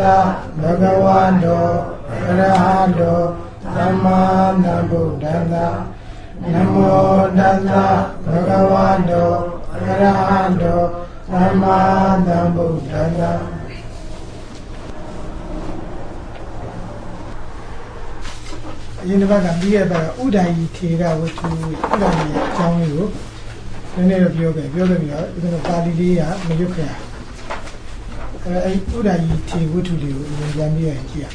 Bhagavato Arahato Sama Sambuddhassa Namo Tassa Bhagavato Arahato Sama Sambuddhassa In the back of the other Udayi Tira, which Udayi Changu, the name of yoga, even a Padidia, Mayuka. Udayi Ti, what to do in Zambia here.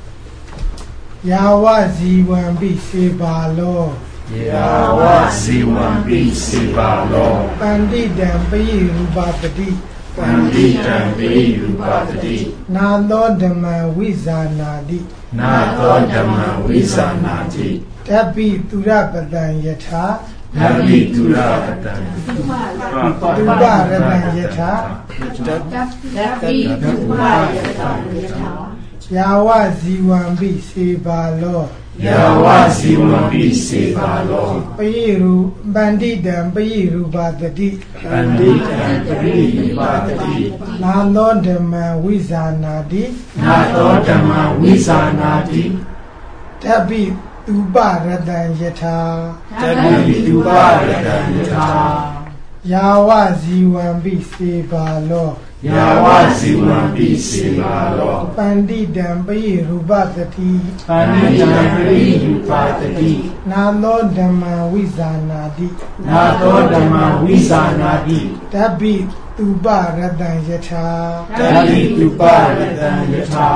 Yawazi one be Sibalo. Yawazi one be Sibalo. Bandit and Bay Rubati. Bandit and Bay Rubati. Nalo the man Wizanadi. Nadodama Wizanati. Tabi Turabadan Yata. Tabi Turabadan. Turabadan Yata. Tabi Turabadan. Yawazi one be Sibalo. Yawazi one be Sibalo. Bayiru, Bandit and Bayiru Badadi. Bandit and Bayiru Badadi. Nalo the man Wizanadi. Nadodama Wizanadi. Tabi Turabadan Yata. Tabi Turabadan Yata. Yawazi one be Sibalo. Yawazi one be Sibalo. Bandit and Bayiru Badadi. Bandit and Bayiru Badadi. Nalo the man Wizanadi. Nadodama Wizanadi. Tabi Turabadan Yata. Tabi Turabadan Yata.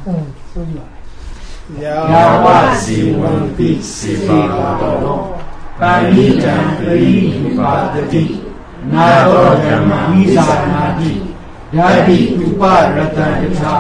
Yawazi one be Sibalo. Bandit and Bayiru Badadi. Nadodama Wizanadi. Tabi Turabadan Yata.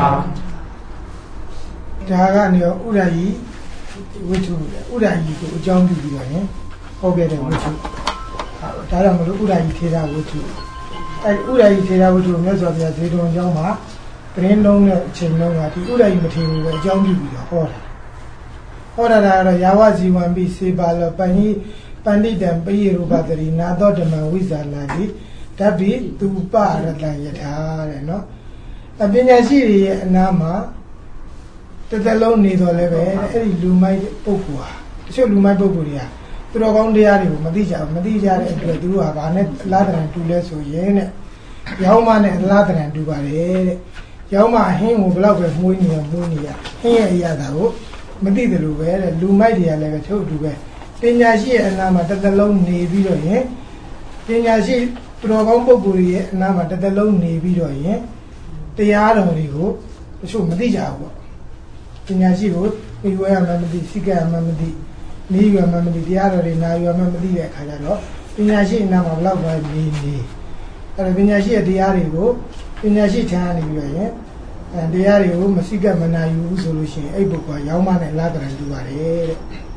Dagan Udayi, which Udayi to John Bibian, Ogre, which Taram Udayi Tera, which Udayi Tera, which was of the Zedon Yama, Brandon Chenonga, Udayi material, John Bibian, Order Yawazi one be Sibalo, Bandit and Bayiru Badari, Nadodama Wizanadi, Tabi Turabadan Yata, no? A Binaziri Nama. The long need or level, any Lumai Pokua. So Lumai Boguria. Throughout the area, Madija, and Dua, Vanet, Lather and two less or yen. Yauman and Lather and Dubare. Yauma, him will love with Munia. Here, Yadao, Madida Luver, and Lumaidia level to Duve. Pinyashi and Nama, the long navy or yen. Pinyashi, throughout Boguria, Nama, the long navy or yen. They are only who, so Madija. Pinyashi, we were a Mamadi, Sika Mamadi, Niga Mamadi, the other in Naga Mamadi, Kajaro, Pinyashi Nama love by me. And Pinyashi at the Arigo, Pinyashi Tani, and the Ario, Masiga Manayu solution, Eboka, Yauman and Ladra and Duare.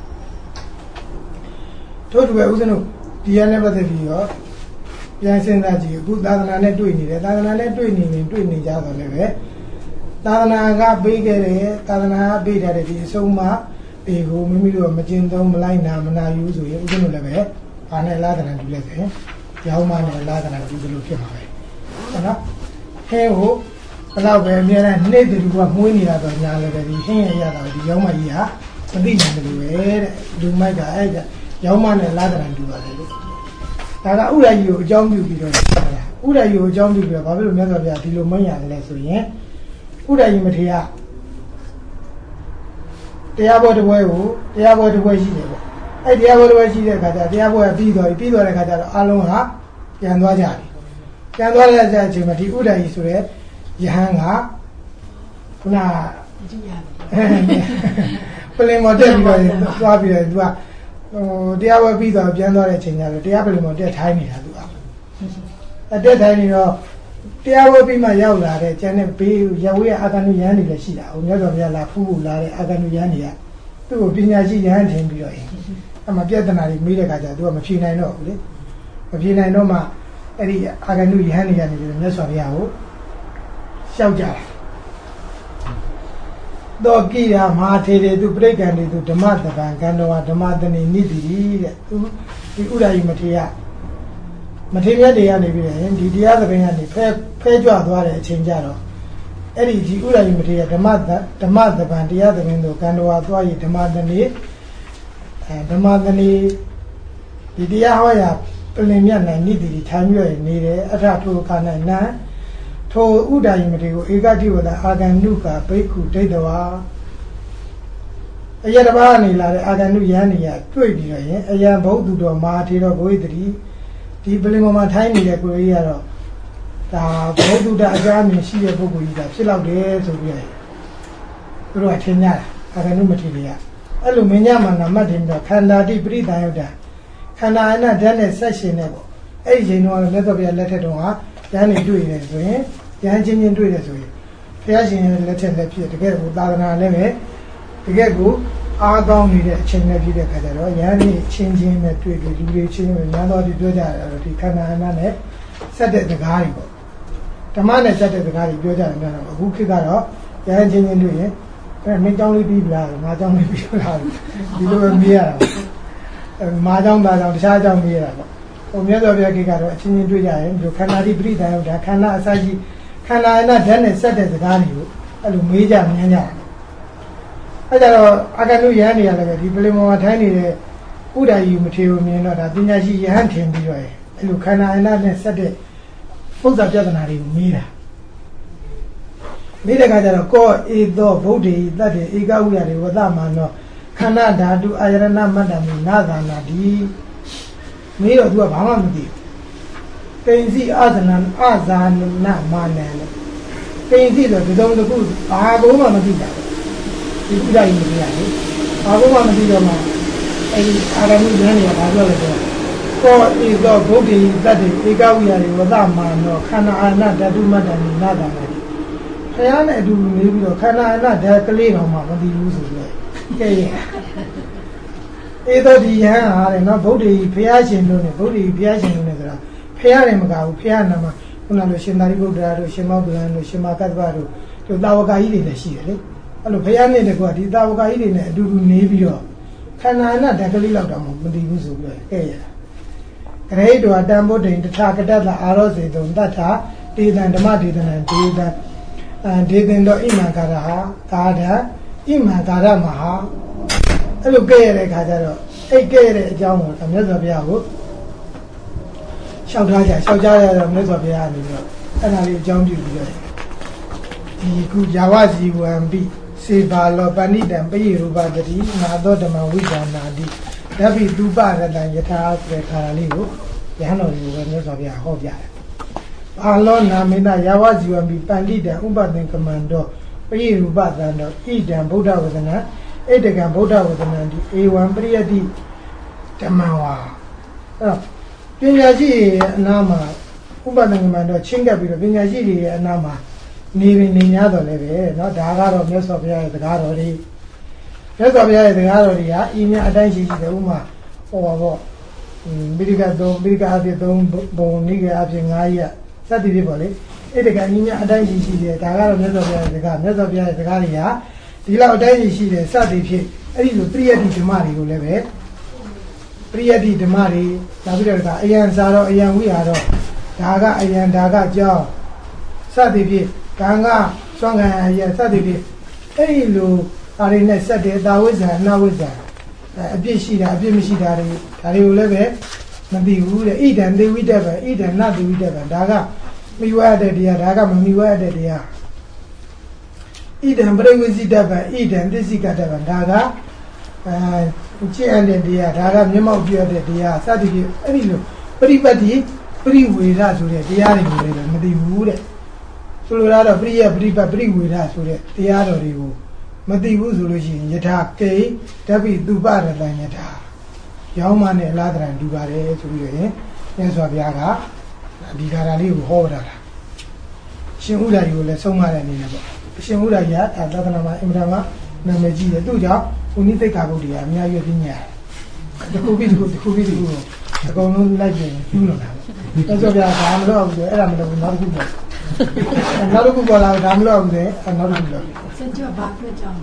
Told you, the never the view. Yansen that you good than doing it, than doing each other level. Tadana bigger, Tadana big at it, so much, they go Mimido, Magento, Malina, Mana use it, Unuleve, and a ladder and Leve, Yauman and ladder and Lukimaway. Hey ho, allow them near and native to work winning out of Nala, the Yada, the Yomaya, the Vision, do my guide, Yauman and ladder and do it. Ura you, John Bubi, Ura you, John Bubi, I will never be a Tilomania, less so, yeah. Udayi Matia. They are about the way, they are about the way she did. I did about the way she did, they are about a Pido, Alonha, Yanwajari. Yanwaja Jimati Udayi Sure, Yahanga, Puna Pulimodel, Fabia, they are a Pido of January China, they are Pulimodel tiny. At that time, there will be my Yaula, Janet B. Yawe Aganuyani, the Shida, Unaga Yala Fu, Aganuyania, to Pinaji and him below. I'm a veterinary media, do a machine I know. Machine I know my Eddie Aganuyani and the nest of Yao. Shauja. Dogia Mate to break and to the mother bank and the mother needed to Udayi Matia. Material the other way, the other way, and the pay job, what a change out. အဲ့ဒီဒီဥရယမထေရဓမ္မသဗ္ဗံတရားသမင်းတို့ကံတော်ဝါသွားရဓမ္မသနေဒီတရားဟောရာပလင်မြတ်နိုင်နိတိထိုင်ရွယ်နေတယ်အထထိုက၌နံထိုဥဒယမထေရကိုဧကတိဝဒအာဂန္နုကဘိက္ခုဒိဋ္ဌဝါအယတဘာနေလာတဲ့အာဂန္နုယန္နေရတွေ့ပြီးတော့ရင်အယံဘုဒ္ဓတော်မဟာထေရဘဝိတ္တိဒီပလင်ပေါ်မှာထိုင်နေတဲ့ကိုကြီးကတော့ဒါဘုဒ္ဓအကြမ်းမြင်ရှိတဲ့ပုဂ္ဂိုလ်ကြီးဒါဖြစ်တော့တယ်ဆိုပြီးတော့သူတို့ကထင်ကြတာအာဂန္နုမထေရကအဲ့လိုမင်းညမှာနမတ်တင်တော့ခန္ဓာတိပရိသယုတ်တာခန္ဓာအနဓာတ်နဲ့ဆက်ရှင်နေပေါ့အဲ့ဒီချိန်တော့လက်တော်ပြလက်ထက်တော့ဟာဉာဏ်နေတွေ့နေဆိုရင်ဉာဏ်ချင်းတွေ့တယ်ဆိုရင်ဘုရားရှင်ရဲ့လက်ထက်လက်ဖြစ်တကယ်ကိုသာသနာလည်းပဲတကယ်ကိုအားကောင်းနေတဲ့အချိန်နဲ့ဖြစ်တဲ့ခါကျတော့ဉာဏ်နေချင်းနဲ့တွေ့လူတွေချင်းနဲ့ဉာဏ်တော်ဒီပြောကြတယ်ဒီခန္ဓာအနနဲ့ဆက်တဲ့စကားတွေပေါ့ဓမ္မနဲ့ဆက်တဲ့စကားတွေပြောကြတယ်များတော့အခုခေတ်ကတော့ဉာဏ်ချင်းတွေ့ရင်မင်းကြောင်းလေးပြီးလားငါကြောင်းလေးပြီးလားဒီလိုပဲမေးရတာမာကြောင်းသားကြောင်းတခြားကြောင်းမေးရတာပေါ့ဟိုမြတ်စွာဘုရားကတော့အချင်းချင်းတွေ့ကြရင်ဒီခန္ဓာတိပရိသယုတ်တာခန္ဓာအစကြီးခန္ဓာအနဓာတ်နဲ့ဆက်တဲ့စကားတွေကိုအဲ့လိုမေးကြမြန်းကြတယ်အဲ့ကြတော့အာဂန္နုယဟန်နေရလည်းပဲဒီပလင်မောမှာထိုင်းနေတဲ့ဥဒယီမထေရမြင်တော့ဒါပညာရှိယဟန်ထင်ပြီးတော့အဲ့လိုခန္ဓာအနနဲ့ဆက်တဲ့ပု္ပ္ပပြဿနာတွေကိုမေးတာမိတဲ့ကကြတော့ကောဧသောဗုဒ္ဓေတတ္တေဧကဝိရတွေဝသမာနောခန္ဓာဓာတုအာယရဏမတ္တမိနာသာနာတိမေးတော့သူကဘာမှမသိဘူးကိဉ္စီအာဇနံအာဇာနမာနံကိဉ္စီဆိုဒီလိုတစ်ခုဘာကိုမှမသိတာဒီဥဒ္ဒယမသိရလေဘာကိုမှမသိတော့မှအဲဒီအာရမဏဉာဏ်တွေကဘာပြောလဲဆိုကောဧသောဗုဒ္ဓေတတ္တေဧကဝိရတွေဝသမာနောခန္ဓာအာယရဏဓာတုမတ္တမိနာသာနာတိခရနဲ့အတူနေပြီးတော့ခန္ဓာအနဓာတ်ကလေးကောင်မှမသိဘူးဆိုပြီးကဲရဲ့ဧသောဒီယဟန်ဟာတဲ့နော်ဗုဒ္ဓဘုရားရှင်တို့နဲ့ဗုဒ္ဓဘုရားရှင်တို့နဲ့ဆိုတာဖះတယ်မကဘူးဖះနာမှာခုနလိုရှင်သာရိပုတ္တရာတို့ရှင်မောဂလန်တို့ရှင်မာကတ္တဗတို့တို့တာဝကကြီးတွေလည်းရှိတယ်လေအဲ့လိုဖះနဲ့တကွာဒီတာဝကကြီးတွေနဲ့အတူတူနေပြီးတော့ခန္ဓာအနဓာတ်ကလေးလောက်တော့မသိဘူးဆိုပြီးကဲရဲ့ဂရိတ်တော်တံဗုဒ္ဓိတထာကတ္တအာရောစေတုံတထာတေတံဓမ္မဒေသနံဒေတံဒေသင်တော့ဣမံကာရဟာကာဒဣမံကာရမဟာအဲ့လိုကဲရတဲ့ခါကျတော့အဲ့ကဲရတဲ့အကြောင်းကိုမြတ်စွာဘုရားကိုလျှောက်ထားကြလျှောက်ကြရတော့မြတ်စွာဘုရားကနေပြီးတော့အဲ့ဒါလေးအကြောင်းပြုပြီးတော့ဒီခုယာဝဇီဝံပိစေဘာလောပဏိတံပိယရူပတတိနာသောဓမ္မဝိဒါနာတိဓဗ္ဗိတုပရတံယထာဆိုတဲ့ခါလေးကိုယဟန်တော်ကြီးကိုမြတ်စွာဘုရားဟောပြတယ်ဘာလောနာမေနယာဝဇီဝံပိပဏိတံဥပသင်္ကမန္တောပိယရူပသံတောဣဒံဗုဒ္ဓဝဒနာဣဒကံဗုဒ္ဓဝဒနာတိဧဝံပရိယတိဓမ္မဝါအဲ့တော့ပညာရှိရဲ့အနာမှာဥပဒနာမှာတော့ချင်းကပ်ပြီးတော့ပညာရှိတွေရဲ့အနာမှာနေ냐တော့လည်းပဲเนาะဒါကတော့မြတ်စွာဘုရားရဲ့စကားတော်တွေမြတ်စွာဘုရားရဲ့စကားတော်တွေဟာဤမြအတိုင်းရှိတယ်ဥမာဟောပါပေါ့မိရိကအဖြစ်3ဘုံနိကေအဖြစ်9ရက်စသဖြင့်ပေါ့လေအဲ့ဒီကဤမြအတိုင်းရှိတယ်ဒါကတော့မြတ်စွာဘုရားရဲ့စကားမြတ်စွာဘုရားရဲ့စကားတွေဟာဒီလောက်အတိုင်းရှိတယ်စသဖြင့်အဲ့ဒီလိုပရိယတ္တိဓမ္မတွေကိုလည်းပဲပရိယတ္တိဓမ္မတွေနောက်ပြီးတော့အယံစာတော့အယံဝိဟာတော့ဒါကအယံဒါကကြောင်းစသည်ဖြင့်ကံကစွမ်းကံအယံစသည်ဖြင့်အဲ့ဒီလိုဒါတွေနဲ့ဆက်တယ်သာဝိဇ္ဇာအနာဝိဇ္ဇာအပြစ်ရှိတာအပြစ်မရှိတာတွေဒါတွေကိုလည်းပဲမသိဘူးတဲ့ဣဒံသေဝိတ္တဗံဣဒံနသေဝိတ္တဗံဒါကမိဝရတဲ့တရားဒါကမမိဝရတဲ့တရားဣဒံပရိဝိဇိတဗံဣဒံသစ္စိကတဗံဒါကကျင့်ရတဲ့တရားဒါကမျက်မှောက်ပြတဲ့တရားစသည်ဖြင့်အဲ့ဒီလိုပရိပတ်တိပရိဝေဒဆိုတဲ့တရားတွေကိုလည်းမသိဘူးတဲ့ဆိုလိုတာတော့ပရိယပရိပတ်ပရိဝေဒဆိုတဲ့တရားတော်တွေကိုမသိဘူးဆိုလို့ရှိရင်ယထာကေဓဗ္ဗိတုပရတံယထာရောင်းမနဲ့အလားတရံတူပါတယ်ဆိုပြီးတော့ရင်မြတ်စွာဘုရားကဒီကာရလေးကိုဟောတာလားရှင်ဥဒ္ဒရာကိုလည်းဆုံးမတဲ့အနေနဲ့ပေါ့ရှင်ဥဒ္ဒရာကသာသနာမှာအင်မတန်မှနာမည်ကြီးတယ်သူ့ကြောင့်ဥနိသိက္ခာပုဒ်တရားအများကြီးပြညာတခုပြီးတခုအကုန်လုံးလိုက်ပြင်ကျူးလို့တာမြတ်စွာဘုရားဒါမလို့ဘူးအဲ့ဒါမလို့နောက်တစ်ခုပေါ့နောက်တစ်ခုပေါ်လာဒါမလို့ဘူးနောက်တစ်ခုလို့စကြဝဠာဘာအတွက်ကြောင့်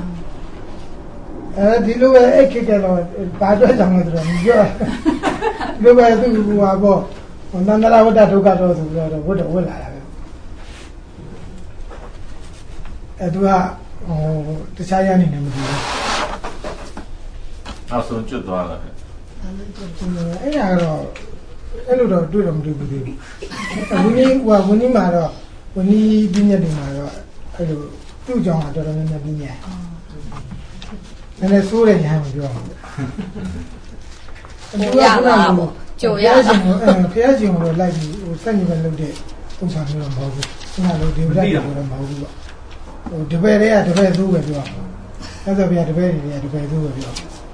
ဒီလိုပဲအဲ့ခေတ်ကတော့ဘာအတွက်ကြောင့်လဲဆိုတော့ပြောဒီလိုပဲသူ့ဟိုပါပေါ့နန္ဒရာဝတ္တဒုက္ခတော့ဆိုတော့ဝတ်လာတာပဲသူကတခြားရနေတယ်မသိဘူးနောက်ဆုံးကျွတ်သွားတာအဲ့ဒါကတော့အဲ့လိုတော့တွေ့တော့မတွေ့ဘူးသေးဘူးဝင်းကြီးမှာတော့ဝင်းကြီးပြညတ်တွေမှာတော့အဲ့လိုသူ့ကြောင့်တော်တော်များများပြညတ်နည်းနည်းစိုးတယ်ညာမပြောဘူးကြိုရတာပေါ့ကြိုရတာဖះရှင်ကိုလိုက်ပြီးစက်ညပဲလုပ်တဲ့ပုံစံမျိုးတော့မဟုတ်ဘူးခုနကလိုဒီဥဒ္ဒရာတော့မဟုတ်ဘူးပေါ့တပည့်တွေကတပည့်သိုးပဲပြောအဲ့ဒါပြတပည့်တွေကတပည့်သိုးပဲပြော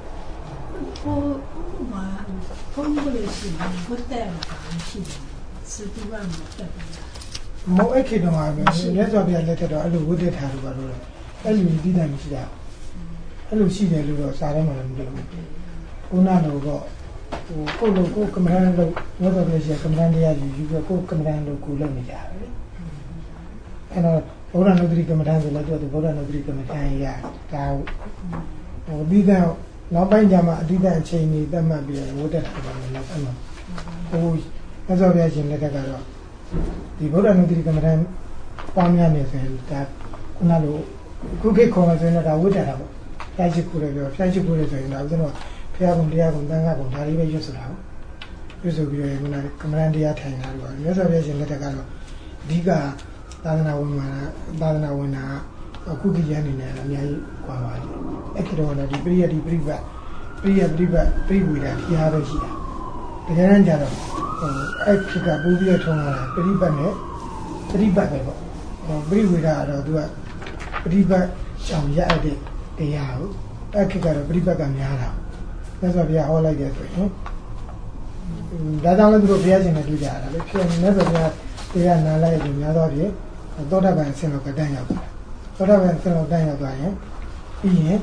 ဘုံဘလေးရှိတယ်ဘုတဲ့ရှိတယ်စတူဘာမတက်ဘူးမောအဲ့ခေတ္တမှာပဲမြတ်စွာဘုရားလက်ထက်တော့အဲ့လိုဝိသေထားလို့ပါလို့အဲ့လိုဒီတိုင်းမရှိတာအဲ့လိုရှိတယ်လို့တော့စာထဲမှာလည်းမတွေ့ဘူးခုနကတော့ကိုလိုကိုကမ္ဘာလို့မြတ်စွာဘုရားရှိကမ္ဘာတရားယူပြီးကိုကမ္ဘာလို့ကိုလုပ်နေကြတယ်အဲ့တော့ဘုရားနုဒတိကမ္ဘာဆိုလည်းတော့ဘုရားနုဒတိကမ္ဘာရဒါဒီကနောက်ပိုင်းကျမှအတိတ်အချိန်ကြီးသတ်မှတ်ပြီးဝတ်တက်တာပါလို့နောက်ပိုင်းမှာမြတ်စွာဘုရားရှင်လက်ထက်ကတော့ဒီဘုရားနုဒတိကမ္ဘာပွားများနေဆိုရင်ဒါခုနလိုခုခေတ်ခေါ်မှဆိုရင်ဒါဝတ်တက်တာပေါ့ဖျားချစ်ကိုလည်းပြောဖျားချစ်ကိုလည်းဆိုရင်ဒါဥစ္စာတော့ဖျားကုန်တရားကုန်တန်ခါကုန်ဒါလေးပဲရွတ်ဆိုတာပေါ့ရွတ်ဆိုပြီးတော့ခုနကမ္ဘာတရားထိုင်တာလို့မြတ်စွာဘုရားရှင်လက်ထက်ကတော့အဓိကသာသနာဝင်တာအခုဒီရန်နေတယ်အများကြီးကွာပါတယ်အဲ့ဒီတော့ဒီပရိယတ်ဒီပြိပတ်ပြိဝေဒတရားပဲရှိတာတကယ်တမ်းကျတော့အဲ့ဖြစ်ကပိုးပြီးထုံးလာတာပြိပတ်နဲ့ပြိပတ်ပဲပေါ့ပြိဝေဒကတော့သူကပြိပတ်ကြောင့်ရတဲ့တရားကိုအဲ့ခေတ်ကတော့ပြိပတ်ကများတာမြတ်စွာဘုရားဟောလိုက်တဲ့ဆိုရင်ဒါကြောင့်လည်းသူတို့ဘုရားရှင်နဲ့တွေ့ကြတာလေဖြစ်နေမြတ်စွာဘုရားတရားနာလိုက်ရင်များတော့ပြီသောတာပန်အဆင့်တော့ကတန်းရောက်တာသောတာပန်အဆင့်တော့တန်းရောက်သွားရင်ပြီးရင်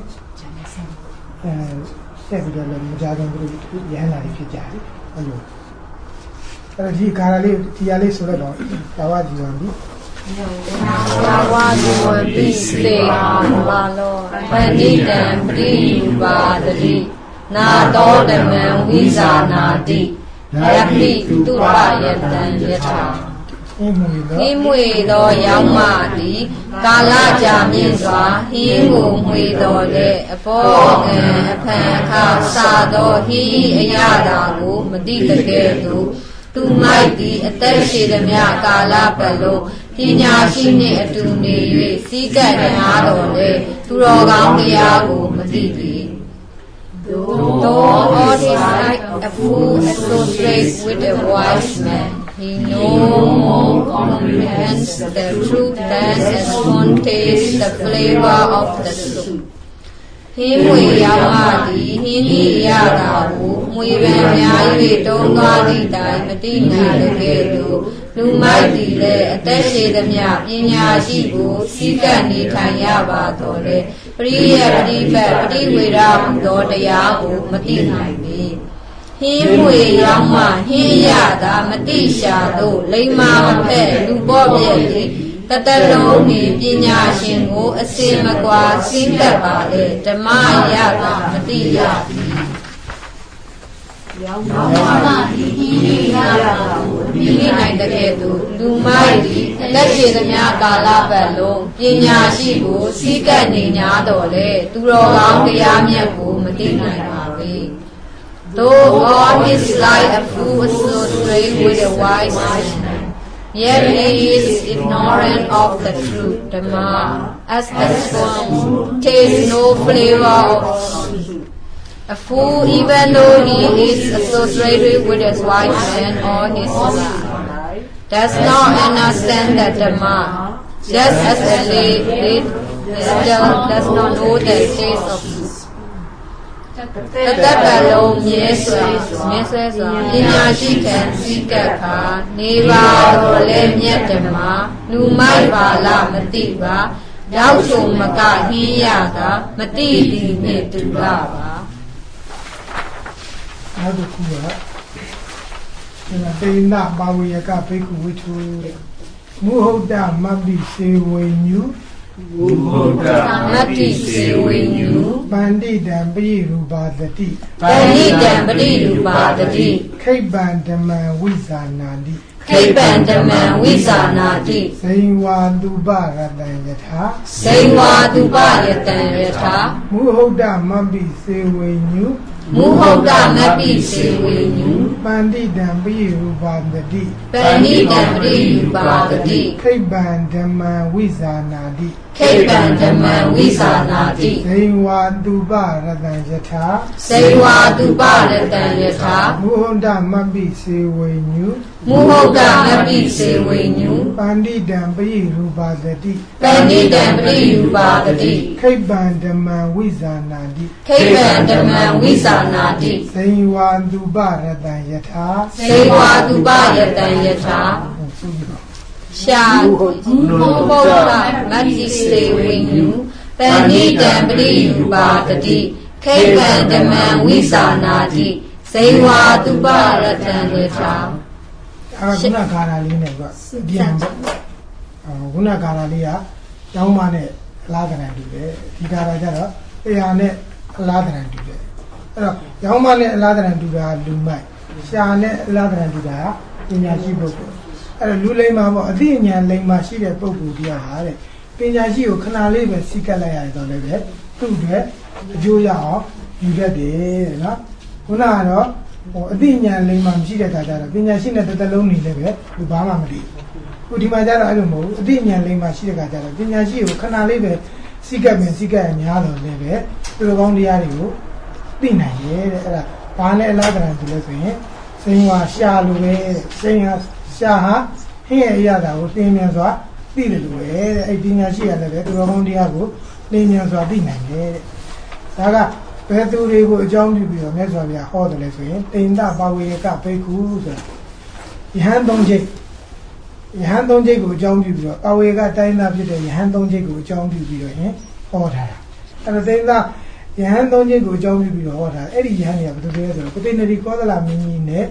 ဆက်ပြီးတော့လည်းမကြခင်သူတို့ရဟန္တာတွေဖြစ်ကြတယ်အဲ့လိုအဲ့ဒီကာရလေးဒီရလေးဆိုတော့သာဝတိဝံဒီသာဝတိဝံပိစေမာလောပဏိတံပရိယူပါတိနာတောဓမ္မံဝိဇာနာတိယပိတုပယတံယထာဟင်းမွေသောရောက်မှသည်ကာလကြာမြင့်စွာဟင်းကိုမွေတော်တဲ့အပေါ်ငံအဖန်အခါစာသောဟင်းအရသာကိုမတိတကယ်သို့သူမိုက်သည်အသက်ရှိသည်မြကာလပတ်လုံးပညာရှိနှင့်အတူနေ၍စီးကပ်နာတော်လေသူတော်ကောင်းတရားကိုမသိသည်Though all is like a fool associates with a wise man, he no more comprehends the truth than a spoon tastes the flavor of the soup. ဟင်းမွေရောက်မှသည်ဟင်းဤရတာကိုမွေပန်များ၍တုံးသွားသည့်တိုင်မတိနိုင်တဲ့ကဲ့သို့လူမိုက်သည်လည်းအသက်ရှိသမျှပညာရှိကိုစီးကပ်နေထိုင်ရပါတော့လေပရိယပฏิပတ်ပฏิဝေဒဟူသောတရားကိုမတိနိုင်ပေဟင်းမွေရောက်မှဟင်းရတာမတိရှာတို့လိမ္မာမဖက်လူပေါ်ပြည့်သည်တတလုံးဤပညာရှင်ကိုအစင်မကွာစီးကပ်ပါလေဓမ္မရတာမတိရသည်ရောက်မှဒီဟင်းရတာကိုဒီနိုင်တဲ့ကဲ့သို့လူမိုက်သည်လက်ရှိသမျှကာလပတ်လုံးပညာရှိကိုစီးကပ်နေ냐တော်လေသူတော်ကောင်းတရားမြတ်ကိုမသိနိုင်ပါပေ Though all his life a fool associates with a wise man, yet he is ignorant of the truth, Dhamma, as the sponge tastes no flavor of soup. A fool, even though he is associated with his wise man or his son, does not understand the Dhamma, just as a lady does not know the taste of soup. တတကလုံးမြဲဆွဲစွာပညာရှိခံစည်းကပ်ခါနေပါတော့လဲမြတ်ဓမ္မလူမိုက်ပါလားမသိပါရောက်ချုံမကဟင်းရတာမသိသည်နှင့်တူပါပါနောက်တစ်ခုကတေနပါဝေယကဘိက္ခုဝိထုမုဟုတ်တမတ္တိစေဝေညုမုဟုတ်တမတ္တိစေဝေညုပန္တိတံပရိရူပါတတိပန္တိတံပရိရူပါတတိခိဗ္ဗံဓမ္မံဝိဇာနာတိခိပံဓမ္မံဝိဇာနာတိစိန်ဝါတုပရတံယထာစိန်ဝါတုပယတံယထာမုဟုတ်တမပ္ပိစေဝေညုမုဟုတ်တမပ္ပိစေဝေညုပန္တိတံပိရူပန္တတိပဏိတံပရိယူပါတတိခိပံဓမ္မံဝိဇာနာတိခိပံဓမ္မံဝိဇာနာတိစိန်ဝါတုပရတံယထာစိန်ဝါတုပရတံယထာမုဟုတ်တမပ္ပိစေဝေညုမုဟုတ်တမပ္ပိစေဝေညုပန္တိတံပိရူပန္တတိပဏိတံပရိယူပါတတိခိပံဓမ္မံဝိဇာနာတိခိပံဓမ္မံဝိဇာနာတိစိန်ဝါတုပရတံယထာစိန်ဝါတုပယတံယထာဆိုပြီးတော့ရှာမုဟုတ်တမပ္ပိစေဝေညုပဏိတံပရိယူပါတတိခိပံဓမ္မံဝိဇာနာတိစိန်ဝါတုပရတံယထာအဲ့ဒါခုနခါရလေးနဲ့ကပြန်ပေါ့ခုနခါရလေးကကျောင်းမနဲ့အလားတရံတူတယ်ဒီခါရကျတော့တရားနဲ့အလားတရံတူတယ်အဲ့တော့ကျောင်းမနဲ့အလားတရံတူတာလူမိုက်ရှာနဲ့အလားတရံတူတာပညာရှိပုဂ္ဂိုလ်အဲ့တော့လူလိမ္မာပေါ့အသိဉာဏ်လိမ္မာရှိတဲ့ပုဂ္ဂိုလ်တရားဟာတဲ့ပညာရှိကိုခဏလေးပဲစီးကပ်လိုက်ရတယ်တော့လည်းပဲသူ့အတွက်အကျိုးရအောင်ယူတတ်တယ်တဲ့နော်ခုနကတော့အသိဉာဏ်လိမ္မာမရှိတဲ့ခါကျတော့ပညာရှိနဲ့တစ်သက်လုံးနေလည်းပဲသူဘာမှမသိဘူးဒီမှာကျတော့အဲ့လိုမဟုတ်ဘူးအသိဉာဏ်လိမ္မာရှိတဲ့ခါကျတော့ပညာရှိကိုခဏလေးပဲစီးကပ်မယ်စီးကပ်ရများတော့လည်းပဲသူတို့ကောင်းတရားတွေကိုသိနိုင်ရဲ့တဲ့အဲ့ဒါဘာနဲ့အလားတရံတူလဲဆိုရင်စိန်ဝါရှာလိုပဲတဲ့စိန်ဟာရှာဟာဟင်းရဲ့အရာကိုသင်မြန်စွာသိတယ်လို့ပဲတဲ့အဲ့ပညာရှိရလည်းပဲသူတော်ကောင်းတရားကိုသင်မြန်စွာသိနိုင်တယ်တဲ့ဒါကဘယ်သူတွေကိုအကြောင်းပြုပြီးတော့မြတ်စွာဘုရားဟောတယ်လဲဆိုရင်တိန္ဒပါဝေကဘိက္ခုဆိုတာယဟန်သုံးချိတ်ယဟန်သုံးချိတ်ကိုအကြောင်းပြုပြီးတော့ပါဝေကတိုင်းသားဖြစ်တဲ့ယဟန်သုံးချိတ်ကိုအကြောင်းပြုပြီးတော့ရင်ဟောထားတာအဲ့တော့တိန္ဒယဟန်သုံးချိတ်ကိုအကြောင်းပြုပြီးတော့ဟောထားအဲ့ဒီယဟန်တွေကဘယ်သူတွေလဲဆိုတော့ပတိနတိကောသလမင်းကြီးနဲ့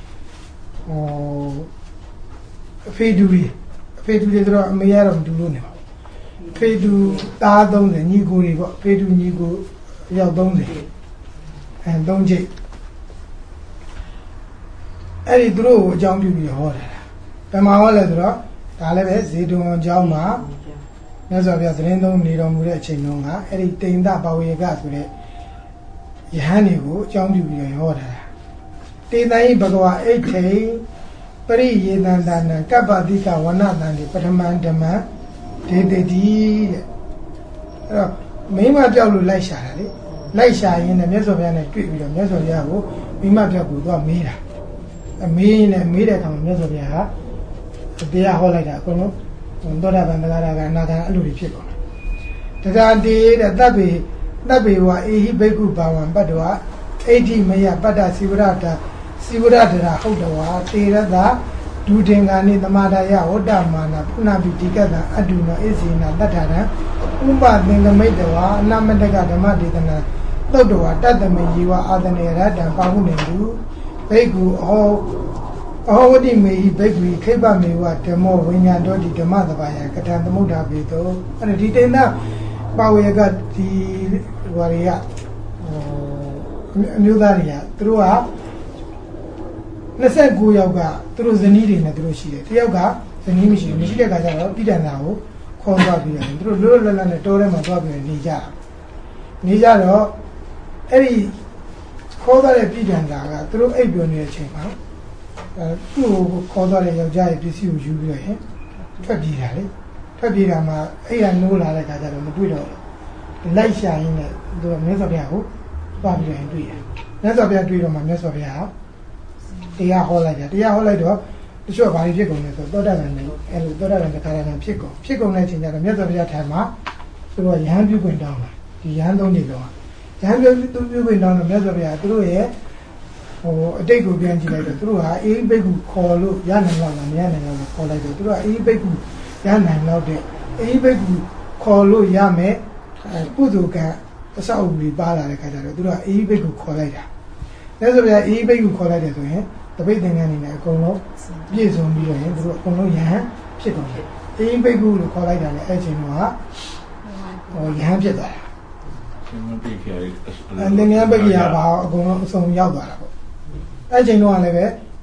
အဖေတူတွေဆိုတော့အမေရတော့မတူလို့နေပါဘူးဖေတူသား30ညီကိုတွေပေါ့ဖေတူညီကိုရောက်303ချိတ်အဲ့ဒီသူတို့ကိုအကြောင်းပြုပြီးဟောတာဗမာဟောလဲဆိုတော့ဒါလည်းပဲဇေတုံအကြောင်းမှာမြတ်စွာဘုရားသတင်းသုံးနေတော်မူတဲ့အချိန်တုန်းကအဲ့ဒီတိန္ဒပါဝေကဆိုတဲ့ယဟန်တွေကိုအကြောင်းပြုပြီးဟောတာတေတံဤဘဂဝါအိဋ္ဌိပရိယေတန္တနံကပ္ပတိကဝနတံဒီပထမံဓမ္မံဒေတိတိတဲ့အဲ့တော့မိမပြောက်လို့လိုက်ရှာတာလေလိုက်ရှာရင်းနဲ့မြတ်စွာဘုရားနဲ့တွေ့ပြီးတော့မြတ်စွာဘုရားကိုမိမပြောက်ကိုသွားမေးတာမေးတဲ့အခါမှာမြတ်စွာဘုရားကတရားဟောလိုက်တာအကုန်လုံးသောတာပန်သဂရကအနာဂံအဲ့လိုတွေဖြစ်ကုန်တယ်တရားတေတဲ့တပ်ပေဝအေဟိဘိက္ခုဘာဝံပတ္တဝအဋ္ဌိမယပတ္တစီဝရတာစီဝရတရာဟုတ်တော်ဝါတေရတာဒုတင်္ဂာနိသမာဒယဝတ္တမာနပုဏ္ဏပိတိကတံအတုနောဣဇေနတတ္ထရံဥပသင်္ကမိတဝါအနမတကဓမ္မဒေသနာသုတ်တော်တတ္တမေယေဝအာသနေရတံပါဟုနေတုဘိက္ခုအဟောဝတိမေဟိဘိက္ခုခိဗ္ဗမေဝဓမ္မောဝိညာတောတိဓမ္မတဘာယကထံသမုဒ္ဒပေတောအဲ့ဒီတိန္ဒပါဝေကဒီဝါရီယအမျိုးသားတွေကသူတို့က29ယောက်ကသူတို့ဇနီးတွေနဲ့သူတို့ရှိတယ်တယောက်ကဇနီးမရှိဘူးမရှိတဲ့ခါကျတော့ပြည်တန်တာကိုခေါ်သွားပြီးတယ်သူတို့လွတ်လွတ်လပ်လပ်နဲ့တောထဲမှာသွားပြီးနေကြတော့အဲ့ဒီခေါ်သွားတဲ့ပြည်တန်တာကသူတို့အိပ်ပျော်နေတဲ့အချိန်မှာသူ့ကိုခေါ်သွားတဲ့ယောက်ျားရဲ့ပစ္စည်းကိုယူပြီးတော့ဟင်ထွက်ပြေးတာလေထွက်ပြေးတာမှာအဲ့ရနိုးလာတဲ့ခါကျတော့မတွေ့တော့ဘူးလိုက်ရှာရင်းနဲ့သူကမြတ်စွာဘုရားကိုသွားပြီးတော့တွေ့တယ်မြတ်စွာဘုရားတွေ့တော့မှမြတ်စွာဘုရားတရားဟောလိုက်တော့တချို့ဘာတွေဖြစ်ကုန်လဲဆိုသောတာပန်နဲ့အဲလိုသောတာပန်တခါတည်းဖြစ်ကုန်တဲ့အချိန်ကျတော့မြတ်စွာဘုရားထံမှာသူတို့ရဟန်းပြုခွင့်တောင်းတာဒီရဟန်းသုံးနေတော့ရဟန်းပြုခွင့်တောင်းတော့မြတ်စွာဘုရားသူတို့ရဲ့အတိတ်ကိုပြန်ကြည့်လိုက်တော့သူတို့ဟာအေးဘိက္ခုခေါ်လို့ရနိုင်လောက်လားမရနိုင်လောက်လားခေါ်လိုက်တော့သူတို့ကအေးဘိက္ခုရနိုင်လောက်တဲ့အေးဘိက္ခုခေါ်လို့ရမယ်ကုသိုလ်ကအဆောက်အဦတွေပါလာတဲ့ခါကျတော့သူတို့ကအေးဘိက္ခုခေါ်လိုက်တာဒါဆိုပြန်အေးဘိက္ခုခေါ်လိုက်တယ်ဆိုရင်တပိတ်သင်္ကန်းနေနဲ့အကုန်လုံးပြည့်စုံပြီးတော့ရင်သူတို့အကုန်လုံးယဟန်ဖြစ်ကုန်တယ်အေးဘိက္ခုလို့ခေါ်လိုက်တာလေအဲ့ချိန်တော့ယဟန်ဖြစ်သွားတာသင်္ကန်းဘိက္ခရာဘာအကုန်လုံးအစုံရောက်သွားတာပေါ့အဲ့ချိန်တော့လည်းပဲ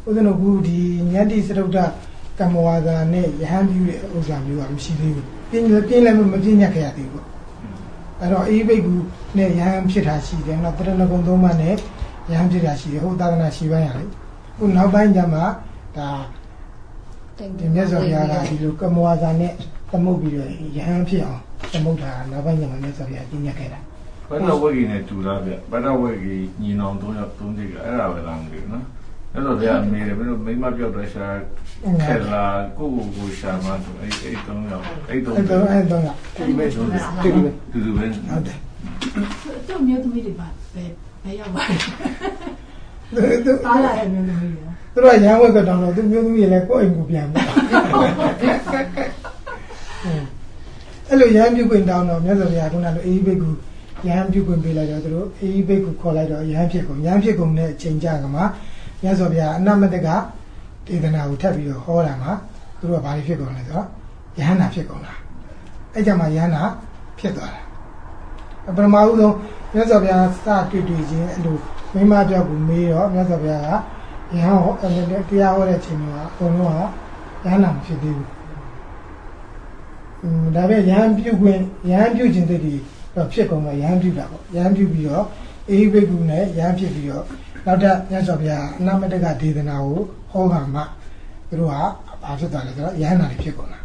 ဦးဇင်းတို့ကဒီညတ္တိစရုဒ္ဓကမ္မဝါဒနဲ့ယဟန်ပြုတဲ့ဥစ္စာမျိုးကမရှိသေးဘူးပြင်းလည်းမပြင်းညက်ခဲ့ရသေးဘူးအဲ့တော့အေးဘိက္ခုနဲ့ယဟန်ဖြစ်တာရှိတယ်နော်တရဏဂုံသုံးပါးနဲ့ယဟန်ဖြစ်တာရှိတယ်ဟိုသာသနာရှိပိုင်းရလေခုနောက်ပိုင်းကျမှဒါဒီမြတ်စွာဘုရားကဒီလိုကမ္မဝါဒနဲ့သမုတ်ပြီးတော့ယဟန်ဖြစ်အောင်သမုတ်တာနောက်ပိုင်းကျမှမြတ်စွာဘုရားပြင်းညက်ခဲ့တာဘာသာဝဂီနဲ့တူလားဗျဘာသာဝဂီညီနောင်3ယောက်3တိကအဲ့ဒါပဲလားမသိဘူးနော်အဲ့တော့ဗျာမေတယ်ဘယ်လိုမိမပြောက်တော့ရှာခဲလာကိုရှာမှဆိုအဲ့3ယောက်အဲ့3ယောက်ဒီပဲဆိုတူပဲဟုတ်တယ်သူမျိုးသမီးတွေပါဘယ်ရောက်ပါလဲသူအားလာတဲ့မျိုးသမီးတွေသူတို့ရန်ဝက်ကတော့သူမျိုးသမီးလည်းကိုယ့်အိမ်ကိုပြန်ပါအဲ့လိုရန်ပြုခွင့်တောင်းတော့မြတ်စွာဘုရားကလည်းအေးဘိက္ခုရဟန်းပြုခွင့်ပေးလိုက်တော့သူတို့အေးဘိက္ခုခေါ်လိုက်တော့ရဟန်းဖြစ်ကုန်တဲ့အချိန်ကြာကမှမြတ်စွာဘုရားအနမတကဒေသနာကိုထပ်ပြီးတော့ဟောတာမှာသူတို့ကဘာဖြစ်ကုန်လဲဆိုတော့ယဟန္တာဖြစ်ကုန်တာအဲ့ကြမှာယဟန္တာဖြစ်သွားတာပထမဦးဆုံးမြတ်စွာဘုရားစတွေ့ချင်းအဲ့လိုမိမပြောက်ကိုမေးတော့မြတ်စွာဘုရားကယဟန်ဟောတရားဟောတဲ့အချိန်မှာအကုန်လုံးကယဟန္တာမဖြစ်သေးဘူးဒါပဲယဟန်ပြုခြင်းတည်းဒီတော့ဖြစ်ကုန်တော့ယဟန်ပြုတာပေါ့ယဟန်ပြုပြီးတော့အေဟိဘိက္ခုနဲ့ယဟန်ဖြစ်ပြီးတော့နောက်တဲ့မြတ်စွာဘုရားအနမတကဒေသနာကိုဟောကမှသူတို့ကဘာဖြစ်သွားလဲဆိုတော့ယဟန်နာတွေဖြစ်ကုန်တာ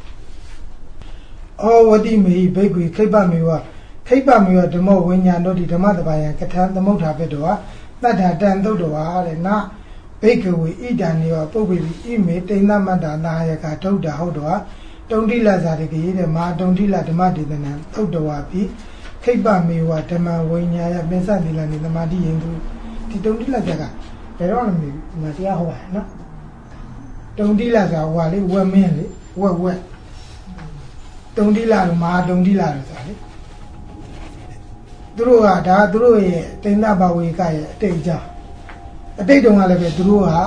ဩဝတိမေဟိဘိက္ခုခိပ္ပမေဝဓမ္မဝိညာဏတို့ဒီဓမ္မတဘာယံကထာသမုဋ္ဌာပိတောတတ္ထာတံသုတ်တော်ဟာတဲ့နာဘိက္ခဝေဣဒံနေဝပုပ္ပိဣမေတိဏမတ္တနာယကဒုဒ္ဓဟုတ်တော်တုံတိလဇာတိကေတဲ့မာတုံတိလဓမ္မဒေသနာသုတ်တော်ပြီခိပ္ပမေဝဓမ္မဝိညာယပင်စတိလနေသမာတိယင်သူဒီတုံတိလဇာကဘယ်တော့မှမတရားဟောပါနော်တုံတိလဇာဟောလေဝက်မင်းလေဝက်တုံတိလတို့မာတုံတိလတို့ဆိုတာလေသူတို့ကဒါသူတို့ရဲ့တိဏ္ဍဘဝေကရဲ့အတိတ်အကြောင်းအတိတ်တုန်းကလည်းပဲသူတို့က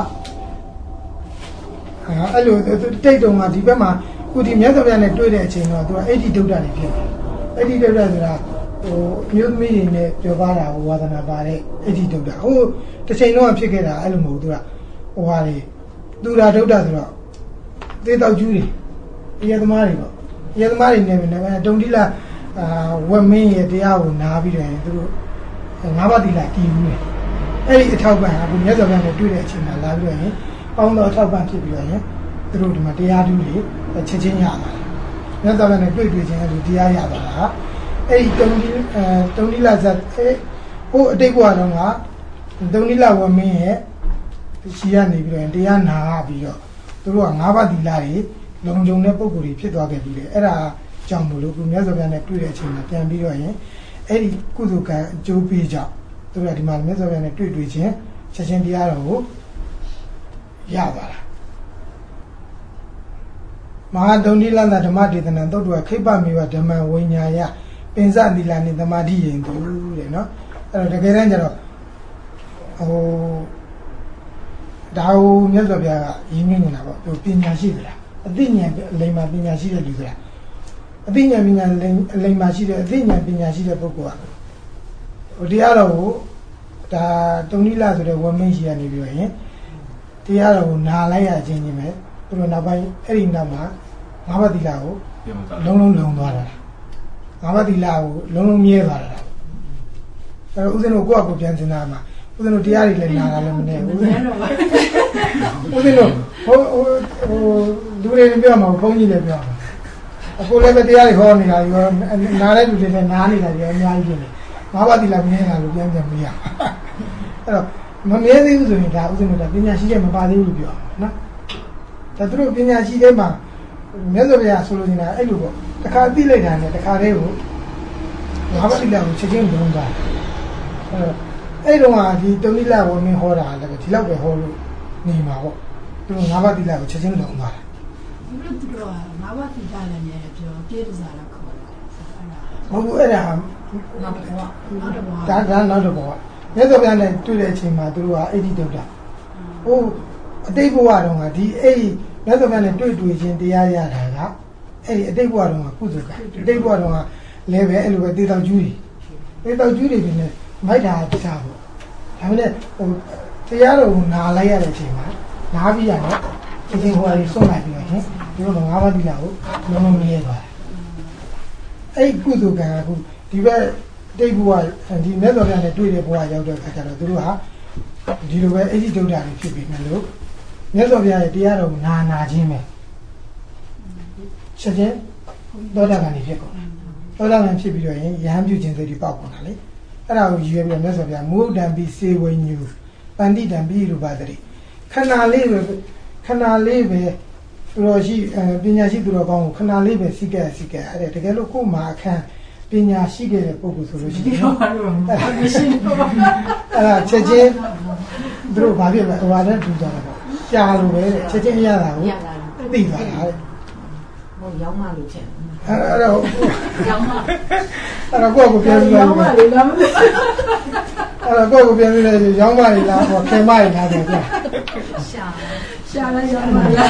အဲ့လိုတိတ်တုန်းကဒီဘက်မှာခုဒီမြတ်စွာဘုရားနဲ့တွေ့တဲ့အချိန်တော့သူကအဋ္ဌိဒုဒ္ဒတွေဖြစ်တယ်အဋ္ဌိဒုဒ္ဒဆိုတာဟိုမျိုးသမီးတွေနဲ့ပြောပါတာဟိုဝါဒနာပါတဲ့အဋ္ဌိဒုဒ္ဒဟိုတစ်ချိန်လုံးကဖြစ်ခဲ့တာအဲ့လိုမဟုတ်သူကဟိုဟာတွေသူရာဒုဒ္ဒဆိုတော့သေတောက်ကျူးတွေရေသမားတွေပေါ့ရေသမားတွေနဲ့တုံတိလဝက်မင်းရဲ့တရားကိုနားပြီးတော့သူတို့ငါးပါးသီလတည်ဘူးလေအဲ့ဒီအထောက်ပံ့ဟာကိုမြတ်စွာဘုရားနဲ့တွေ့တဲ့အချိန်မှာလာပြီးတော့ရင်ပေါင်းတော့အထောက်ပံ့ဖြစ်ပြီးတော့ရင်သူတို့ဒီမှာတရားဓုတွေချက်ချင်းရပါတယ်မြတ်စွာဘုရားနဲ့တွေ့ချင်းအဲ့ဒီတရားရပါလားအဲ့ဒီတုံတိလဇတ်ဟိုအတိတ်ဘဝတုန်းကတုံတိလဝက်မင်းရဲ့ရှိရနေပြီးတော့တရားနာပြီးတော့သူတို့ကငါးပါးသီလတွေလုံခြုံတဲ့ပုံကိုယ်တွေဖြစ်သွားခဲ့ပြီးတယ်အဲ့ဒါကြောင့်မလို့ကိုမြတ်စွာဘုရားနဲ့တွေ့တဲ့အချိန်မှာပြန်ပြီးတော့ရင်အဲ့ဒီကုသိုလ်ကံအကျိုးပေးကြောင့်သူတို့ကဒီမှာမြတ်စွာဘုရားနဲ့တွေ့ချင်းချက်ချင်းတရားတော်ကိုရပါလားမဟာတုံတိလန္တဓမ္မဒေသနာသုတ်တော်ခိပ္ပမေဝဓမ္မဝိညာယပင်စသီလနိသမာဓိယင်သူတဲ့နော်အဲ့တော့တကယ်တမ်းကျတော့ဟိုဒါဟိုမြတ်စွာဘုရားကရင်းမြစ်နေတာပေါ့သူပညာရှိသလားအသိဉာဏ်အလိမ္မာပညာရှိတဲ့လူသလားအသိဉာဏ်ပညာအလိမ္မာရှိတဲ့အသိဉာဏ်ပညာရှိတဲ့ပုဂ္ဂိုလ်ကဟိုတရားတော်ကိုဒါတုံတိလဆိုတဲ့ဝမင်းရှိရနေပြီးတော့ရင်တရားတော်ကိုနာလိုက်ရခြင်းချင်းပဲသူတို့နောက်ပိုင်းအဲ့ဒီနောက်မှာငါးပါးသီလကိုလုံးသွားတာငါးပါးသီလကိုလုံးမြဲသွားတာအဲ့တော့ဦးဇင်းတို့ကိုယ့်အကူပြန်စင်တာမှာဦးဇင်းတို့တရားတွေလည်းနာတာလည်းမနေဘူးဦးဇင်းတို့ဟိုလူတွေပြောမှာဘုန်းကြီးလည်းပြောမှာအခုလည်းတရားတွေဟောနေတာရောနားတဲ့လူတွေလည်းနားနေတာရောအများကြီးဖြစ်နေငါးပါးသီလမြဲတာလို့ပြန်မရအဲ့တော့မမြဲသေးဘူးဆိုရင်ဒါဦးဇင်းတို့ကပညာရှိချက်မပါသေးဘူးလို့ပြောနော်ဒါသူတို့ပညာရှိတဲ့မှာမြတ်စွာဘုရားဆိုလို့နေတာအဲ့လိုပေါ့တခါသိလိုက်တာနဲ့တခါတည်းကိုငါးပါးသီလကိုချက်ချင်းလုံးသွားအဲ့တော့ဒီတုံတိလဝမင်းဟောတာလည်းဒီလောက်ပဲဟောလို့နေမှာပေါ့သူတို့ငါးပါးသီလကိုချက်ချင်းလုံးသွားတယ်သူတို့ကငါးပါးသီလလည်းပြောပြည့်စုံလာခေါ်တယ်ဟုတ်ဘူးအဲ့ဒါနောက်တစ်ဘဝဒါနောက်တစ်ဘဝမြတ်စွာဘုရားနဲ့တွေ့တဲ့အချိန်မှာသူတို့ကအဋ္ဌိဒုဒ္ဒဟိုအတိတ်ဘဝတုန်းကဒီအဲ့ဒီမြတ်စွာဘုရားနဲ့တွေ့ချင်းတရားရတာကအဲ့ဒီအတိတ်ဘဝတုန်းကကုသိုလ်ကအတိတ်ဘဝတုန်းကလည်းပဲအဲ့လိုပဲတေတောက်ကျူးတွေပြင်းနေမိုက်တာတခြားပေါ့ဒါပေမဲ့ဟိုတရားတော်ကိုနားလိုက်ရတဲ့အချိန်မှာနားပြီးရတယ်အချင်းဟိုအရင်ဆုံးလိုက်ပြီးတော့ရှင်ဒီလိုငါးပါးတိလာကိုလုံးလုံးမြဲသွားတယ်အဲ့ကုသိုလ်ကံကခုဒီဘက်တိတ်ဘဝဒီမြတ်စွာဘုရားနဲ့တွေ့တဲ့ဘဝရောက်တဲ့အခါကျတော့သူတို့ဟာဒီလိုပဲအဋ္ဌိဒုဒ္ဒတွေဖြစ်ပြီးမယ်လို့မြတ်စွာဘုရားရဲ့တရားတော်ကိုနာခြင်းပဲချက်ချင်းသောတာပန်ဖြစ်ကုန်သောတာပန်ဖြစ်ပြီးတော့ရင်ယဟန်ပြုခြင်းစိတ်တွေပေါက်ကုန်တာလေအဲ့ဒါကိုရည်ရွယ်ပြီးတော့မြတ်စွာဘုရားမုဒ္ဒံပိစေဝိညူပန္တိတံပိရူပတတိခဏလေးပဲသူတော်ရှိပညာရှိသူတော်ကောင်းကိုခဏလေးပဲစိကဲအဲ့တကယ်လို့ကိုယ်မှာအခန်းပညာရှိခဲ့တဲ့ပုဂ္ဂိုလ်ဆိုလို့ရှိရင်အဲ့ဒါချက်ချင်းသူတို့ဘာဖြစ်လဲဟိုဟာနဲ့တူကြတာပေါ့ရှားလို့ပဲချက်ချင်းရတာကိုသိသွားတာတဲ့ဟိုရောက်မှလို့ချက်အဲ့တော့ရောက်မှအဲ့တော့ကိုယ့်ကိုပြန်ပြီးရောက်မှလေလားအဲ့တော့ကိုယ့်ကိုပြန်ပြီးလဲရောက်မှလေလားဟောခင်မရလားတဲ့ကြာရှာလိုက်ရောက်မှလား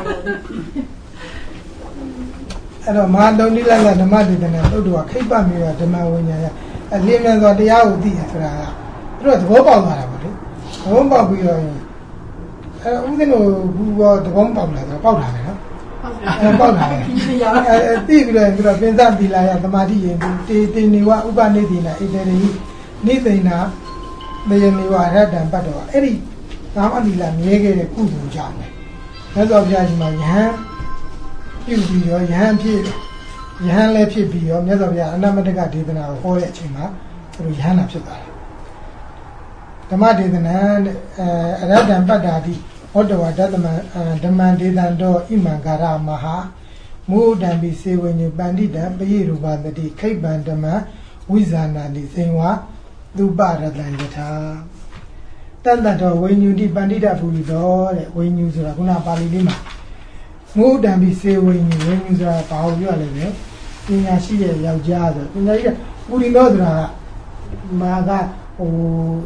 အဲ့တော့မဟာတုံတိလလဓမ္မဒေသနာသုတ်တော်ခိပ္ပမျိုးဓမ္မဝိညာဉ်အလင်းမြန်စွာတရားကိုသိရဆိုတာကသူတို့သဘောပေါက်လာတာပေါ့လေသဘောပေါက်ပြီးတော့အဲ့ဦးဇင်းတို့ဘူးတော့သဘောပေါက်လာတော့ပေါက်တာပဲနော်ပေါက်တာပဲသိပြီးတော့သူတို့ပင်စသီလာယသမာဓိရင်တေနေဝဥပနိတိနာဣတရိနိသိဏမေယနေဝရတ္တံပတ်တော်အဲ့ဒီသာမတိလာမြဲခဲ့တဲ့ကုသိုလ်ကြောင့်ပဲမြတ်စွာဘုရားရှင်မှာယဟန်ပြုပြီးတော့ယဟန်လည်းဖြစ်ပြီးတော့မြတ်စွာဘုရားအနမတကဒေသနာကိုဟောတဲ့အချိန်မှာသူတို့ယဟန်လာဖြစ်သွားတယ်ဓမ္မဒေသနာအရတ္တံပတ္တာတိဟောတဝဒသမဓမ္မဒေသံတော်ဣမံကာရမဟာမုဒ္ဒံပိစေဝိညပန္တိတံပရိရူပတတိခိဗ္ဗံဓမ္မဝိဇာနာတိစေဝသုပရတံယထာတန်တတော်ဝိညုတိပန္တိတဖူရီတော်တဲ့ဝိညုဆိုတာခုနပါဠိလေးမှာမုဒ္ဒံပိစေဝိညဝိညုဆိုတာဘာလို့ပြောရလဲပဲပညာရှိတဲ့ယောက်ျားဆိုပညာရှိတဲ့ပူရီတော်ဆိုတာမာကဟို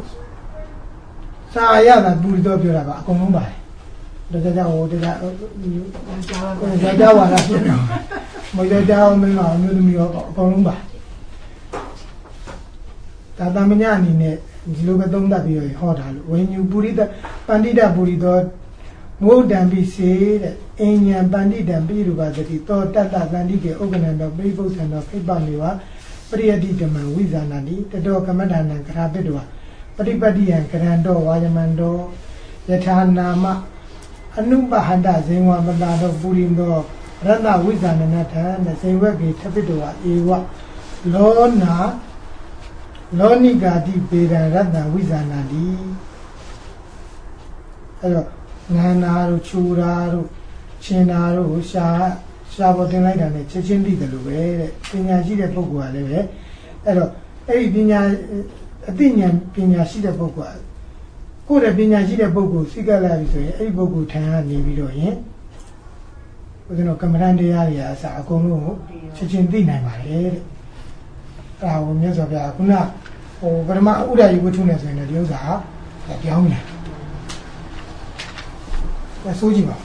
စာရတာပူရီတော်ပြောတာပါအကုန်လုံးပါတယ်ဒါကြောင့်ဟိုတရားကြာဝါလာဖြစ်တော့မရကြအောင်မင်းအောင်မျိုးသမီးရောအကုန်လုံးပါဒါသမညာအနေနဲ့ဒီလိုပဲသုံးသပ်ပြီးဟောတာလို့ဝိညုပုရိသပန္တိတပုရိသောမုဒ္ဒံပိစေတဲ့အဉ္ဉံပန္တိတံပိရူပသတိသောတတ္တပန္တိကေဥက္ကဏံတော်ပိပု္ပ္ပံတော်ခိပ္ပမေဝပရိယတိဓမ္မဝိဇာနာတိတတောကမ္မဋ္ဌာနံကရာပိတောပရိပတ္တိယံကရံတော်ဝါယမံတော်ယထာနာမအနုပဟန္တဇေဝမတာတော်ပုရိသောရတ္တဝိဇာနနထံဇေဝကေထပိတောဧဝလောနိကာတိပေရရတ္တဝိဇာနာတိအဲ့တော့ငန္နာတို့ချူရာတို့ရှင်နာတို့ကိုရှာပေါ်တင်လိုက်တာနဲ့ချက်ချင်းသိတယ်လို့ပဲတဲ့ပညာရှိတဲ့ပုဂ္ဂိုလ်ကလည်းပဲအဲ့တော့အဲ့ဒီပညာအသိဉာဏ်ပညာရှိတဲ့ပုဂ္ဂိုလ်ကိုယ့်ရဲ့ပညာရှိတဲ့ပုဂ္ဂိုလ်စိတ်ကလာပြီဆိုရင်အဲ့ဒီပုဂ္ဂိုလ်ထံကနေပြီးတော့ရင်ဦးဇင်းတို့ကမ္မဋ္ဌာန်းတရားတွေအစားအကုန်လုံးကိုချက်ချင်းသိနိုင်ပါတယ်တဲ့အဲ့ဒါကိုမြတ်စွာဘုရားခုနဟိုပထမဥဒ္ဒယဝတ္ထုနဲ့ဆိုရင်လည်းဒီဥစ္စာပြောင်းတယ်ဆိုကြည့်ပါ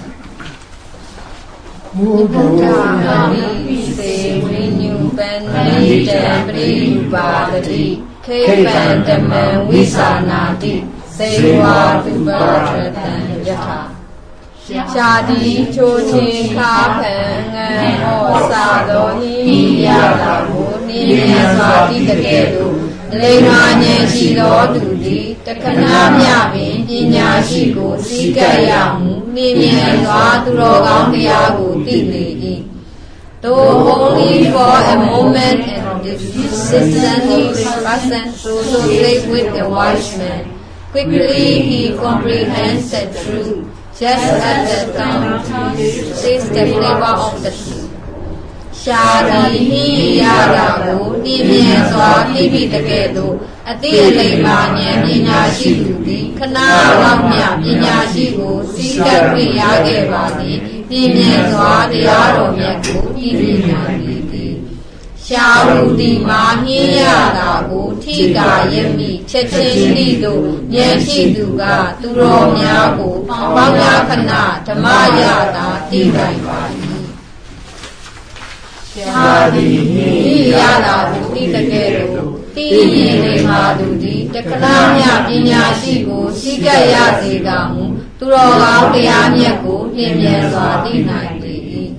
မုဒ္ဒံပိစေဝိညုပန္တိတံပရိယူပါတိခေပံဓမ္မဝိသနာတိစေဝါတုပရတံယထာရှာတိချိုချင်းခါဖန်ငံဟောစာတော်ဟိရတာကိုနိမြတ်စွာတိတကဲ့သို့လိမ္မာဉာဏ်ရှိသောသူသည်တခဏမျှပင်ပညာရှိကိုစီကပ်ရမှုမြင်မြင်စွာသူတော်ကောင်းတရားကိုသိလေ၏though only for a moment and this distantly present so great with the wise man quickly he comprehends the truth just as the tongue tastes the flavor of the truthရှာတိဟိရတာကိုနှင်းမြဲစွာသိပြီးတကယ်သို့အတိအလိမ္မာဉာဏ်ပညာရှိသူသည်ခဏလောက်မြပညာရှိကိုစိတ်တက်ခွင့်ရခဲ့ပါသည်နှင်းမြဲစွာတရားတော်မြတ်ကိုသိမြင်နိုင်သည်ရှာဝူတိမာနှင်းရတာကိုထိကာယမိချက်ချင်းသိသို့ဉာဏ်ရှိသူကသူတော်များကိုပေါင်းများခဏဓမ္မရတာသိနိုင်ပါသည်ရှာတိဟိရတာကိုသိတကယ်လို့တိမြင်နေမှာသူသည်တက္ကနာမြပညာရှိကိုစိကပ်ရစေကမူသူတော်ကောင်းတရားမြတ်ကိုလျင်မြန်စွာသိနိုင်သည်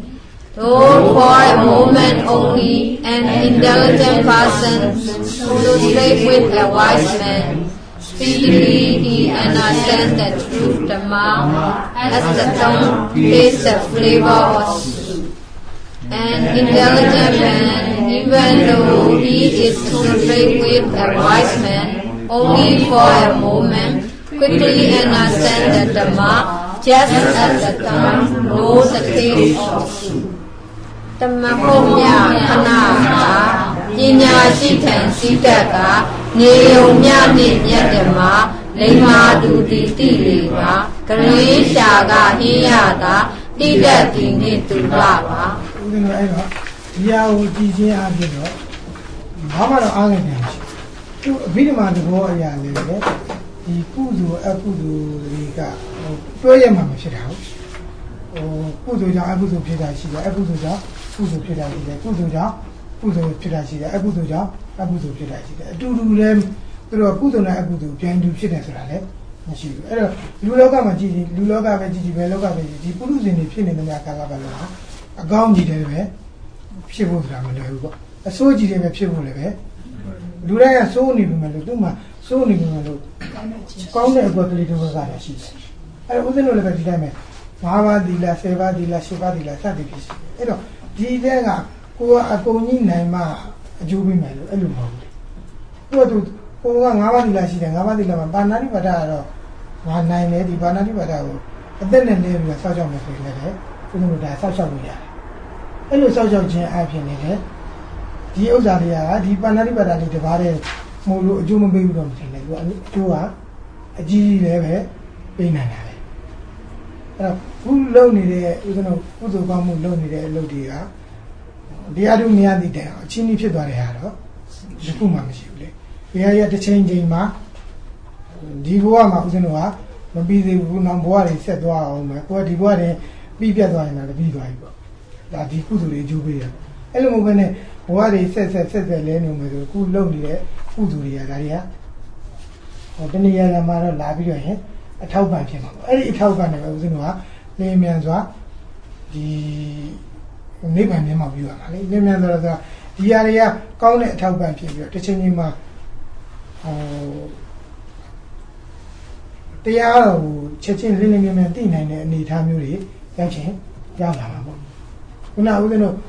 Though for a moment only an intelligent person associates with a wise man, speedily he understands the truth Dhamma as the tongue tastes the flavor of soup. An intelligent man, even though he is associated with a wise man only for a moment, quickly understands the Dhamma just as the tongue knows the taste of soup. တမဖို့မြခဏကပညာရှိထံစိတ္တကနေယုံမြနှင့်မြတ်ဓမ္မလိမ္မာသူတိတိလေပါဂရေရှာကဟင်းရတာတိတတ်သည်နှင့်တူပါပါဦးဇင်းတို့အဲ့တော့ဒီဟာကိုကြည်ချင်းအဖြစ်တော့ဘာမှတော့အားငယ်တယ်မရှိသူအဘိဓမ္မာသဘောအရာလေးပဲဒီကုသိုလ်အကုသိုလ်တွေကတွဲရမှာမဖြစ်တာဟုတ်ကုသိုလ်ကြောင့်အကုသိုလ်ဖြစ်တာရှိတယ်အကုသိုလ်ကြောင့်ကုသိုလ်ဖြစ်တာရှိတယ်ကုသိုလ်ကြောင့်ကုသိုလ်ဖြစ်တာရှိတယ်အကုသိုလ်ကြောင့်အကုသိုလ်ဖြစ်တာရှိတယ်အတူတူလဲသူတို့ကုသိုလ်နဲ့အကုသိုလ်ပြန်တူဖြစ်တယ်ဆိုတာလည်းမရှိဘူးအဲ့တော့လူလောကမှာကြည့်လူလောကပဲကြည့်ဘယ်လောကပဲကြည့်ဒီပုရုဇဉ်တွေဖြစ်နေတဲ့များကာလပဲလို့အကောင်းကြီးတယ်ပဲဖြစ်ဖို့ဆိုတာမလွယ်ဘူးပေါ့အဆိုးကြီးတယ်ပဲဖြစ်ဖို့လည်းပဲလူတိုင်းကစိုးနေပြီမလို့သူ့မှာစိုးနေပြီမလို့ကောင်းတဲ့အကွက်ကလေးတစ်ခုကလည်းရှိတယ်အဲ့တော့ဦးဇင်းတို့လည်းပဲဒီတိုင်းပဲ5ပါးသီလ10ပါးသီလ10ပါးသီလစသည်ဖြစ်ရှိအဲ့တော့ဒီတဲ့ကကိုကအကုန်ကြီးနိုင်မှအကျိုးပေးမယ်လို့အဲ့လိုမဟုတ်ဘူးသူကိုက5ပါးသီလရှိတယ်5ပါးသီလမှာပါဏာတိပါဒကတော့ငါနိုင်တယ်ဒီပါဏာတိပါဒကိုအသက်နဲ့နေပြီးဆောက်ရှောက်မယ်ဆိုရင်လည်းဦးဇင်းတို့ဒါဆောက်ရှောက်လို့ရတယ်အဲ့လိုဆောက်ရှောက်ခြင်းအပြင်လည်းဒီဥစ္စာတွေကဒီပါဏာတိပါဒလေးတစ်ပါးတည်းမို့လို့အကျိုးမပေးဘူးတော့မထင်နဲ့သူကအကျိုးကအကြီးကြီးလည်းပဲပေးနိုင်တာပဲအဲ့တော့ခုလုံနေတဲ့ဦးဇင်းတို့ကုသိုလ်ကောင်းမှုလုံနေတဲ့အလုပ်တွေကတရားတို့မရသည့်တိုင်အချင်းကြီးဖြစ်သွားတဲ့ဟာတော့ဒီခုမှမရှိဘူးလေတရားရတစ်ချိန်ချိန်မှာဒီဘဝမှာဦးဇင်းတို့ကမပြီးသေးဘူးနောက်ဘဝတွေဆက်သွားအောင်မယ်ကိုယ်ကဒီဘဝတွေပြီးပြတ်သွားရင်လည်းပြီးသွားပြီပေါ့ဒါဒီကုသိုလ်တွေအကျိုးပေးတယ်အဲ့လိုမဟုတ်ဘဲနဲ့ဘဝတွေဆက်လဲနေမယ်ဆိုခုလုံနေတဲ့ကုသိုလ်တွေကဒါတွေကတဏှာရမှာတော့လာပြီးတော့ရင်အထောက်ပံ့ဖြစ်မှာပေါ့အဲ့ဒီအထောက်ပံ့နဲ့ပဲဦးဇင်းတို့ကလင်းမြန်စွာဒီနိဗ္ဗာန်မြင်မှပြုရမှာလေလင်းမြန်စွာဆိုဒီຢာတွေကကောင်းတဲ့အထောက်ပံ့ဖြစ်ပြီးတော့တစ်ချိန်ချင်းမှာတရားတော်ကိုချက်ချင်းလင်းလင်းမြန်မြန်သိနိုင်တဲ့အနေအထားမျိုးတွေရောက်ချင်းရောက်လာမှာပေါ့ခုနဦးဇင်းတို့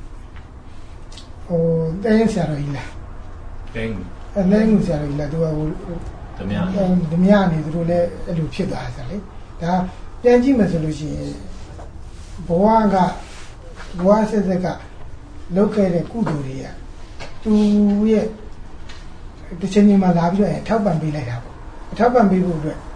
တိုင်းဆရာတော်ကြီးလားတိုင်းဆရာတော်ကြီးလားသူကဓမြနေသူတို့လည်းအဲ့လိုဖြစ်သွားတယ်လေဒါပြန်ကြည့်မယ်ဆိုလို့ရှိရင်ဘဝဆက်ဆက်ကလုပ်ခဲ့တဲ့ကုသိုလ်တွေကသူရဲ့တစ်ချိန်ချင်းမှလာပြီးတော့အထောက်ပံ့ပေးလိုက်တာပေါ့အထောက်ပံ့ပေးဖို့အတွက်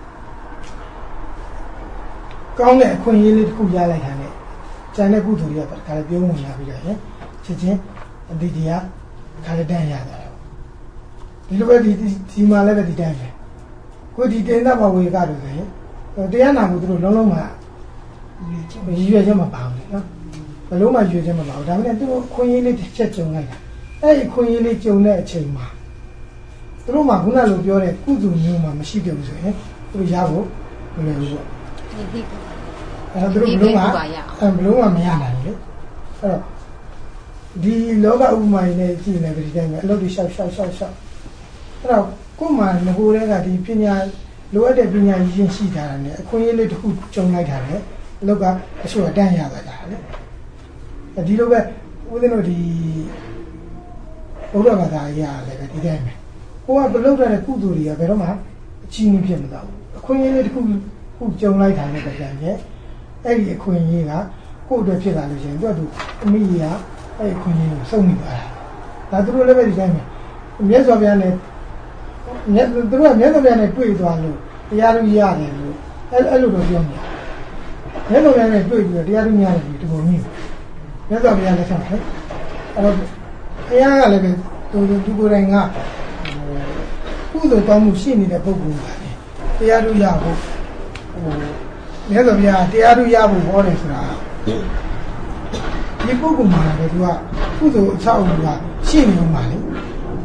ကောင်းတဲ့အခွင့်အရေးလေးတစ်ခုရလိုက်တာနဲ့ကျန်တဲ့ကုသိုလ်တွေကခါလည်းပြုံးဝင်လာပြီးတော့ချက်ချင်းအတိတရားခါလည်းတန်းရတာဒီလိုပဲဒီမှာလည်းပဲဒီတိုင်းပဲကိုဒီတင်တဲ့ဘဝေကတော့ဆိုရင်တရားနာမှုသူတို့လုံးလုံးမှရည်ရွယ်ချက်မပါဘူးနော်ဘယ်လုံးမှရည်ရွယ်ချက်မပါဘူးဒါပေမဲ့သူတို့ခွင့်ရင်းလေးတစ်ချက်ကြုံလိုက်တာအဲ့ဒီခွင့်ရင်းလေးကြုံတဲ့အချိန်မှာသူတို့မှခုနလိုပြောတဲ့ကုသိုလ်မျိုးမှမရှိကြဘူးဆိုရင်သူတို့ရဖို့မလွယ်ဘူးပေါ့အဲ့တော့သူတို့ဘယ်လုံးမှမရနိုင်ဘူးလေအဲ့တော့ဒီလောကဥပမာရင်းနဲ့ကြည့်နေတယ်ဒီတိုင်းပဲအလုပ်တွေရှောက်အဲ့တော့ကိုယ်မှငကိုယ်တွေကဒီပညာလိုအပ်တဲ့ပညာရင်းရှိတာနဲ့အခွင့်အရေးလေးတစ်ခုကြုံလိုက်တာလေအလုပ်ကအချို့အတန်းရသွားတာလေဒီလိုပဲဦးဇင်းတို့ဒီဘုရားဘာသာအရာလည်းပဲဒီတိုင်းပဲကိုကဘလုပ်တဲ့ကုသိုလ်တွေကဘယ်တော့မှအချင်းမဖြစ်မတော့ဘူးအခွင့်အရေးလေးတစ်ခုကြုံလိုက်တာနဲ့ပြန်ရဲ့အဲ့ဒီအခွင့်အရေးကကိုယ့်အတွက်ဖြစ်လာလို့ရှိရင်သူအမိကြီးကအဲ့ဒီအခွင့်အရေးကိုစုံနေသွားတာဒါသူတို့လည်းပဲဒီတိုင်းပဲမြတ်စွာဘုရားနဲ့သူတို့ကမြတ်စွာဘုရားနဲ့တွေ့သွားလို့တရားသူရတယ်လို့အဲ့လိုတော့ပြောနေမြတ်စွာဘုရားနဲ့တွေ့ပြီးတော့တရားသူရတယ်ဒီတပုံကြီးမြတ်စွာဘုရားလည်းဆက်တယ်အဲ့တော့ဘုရားကလည်းပဲသူကိုယ်တိုင်ကကုသိုလ်ကောင်းမှုရှိနေတဲ့ပုဂ္ဂိုလ်ပါလေတရားသူရဖို့မြတ်စွာဘုရားတရားသူရဖို့ဟောတယ်ဆိုတာဒီပုဂ္ဂိုလ်မှာလည်းသူကကုသိုလ်အဆောက်အဦကရှိနေမှာလေ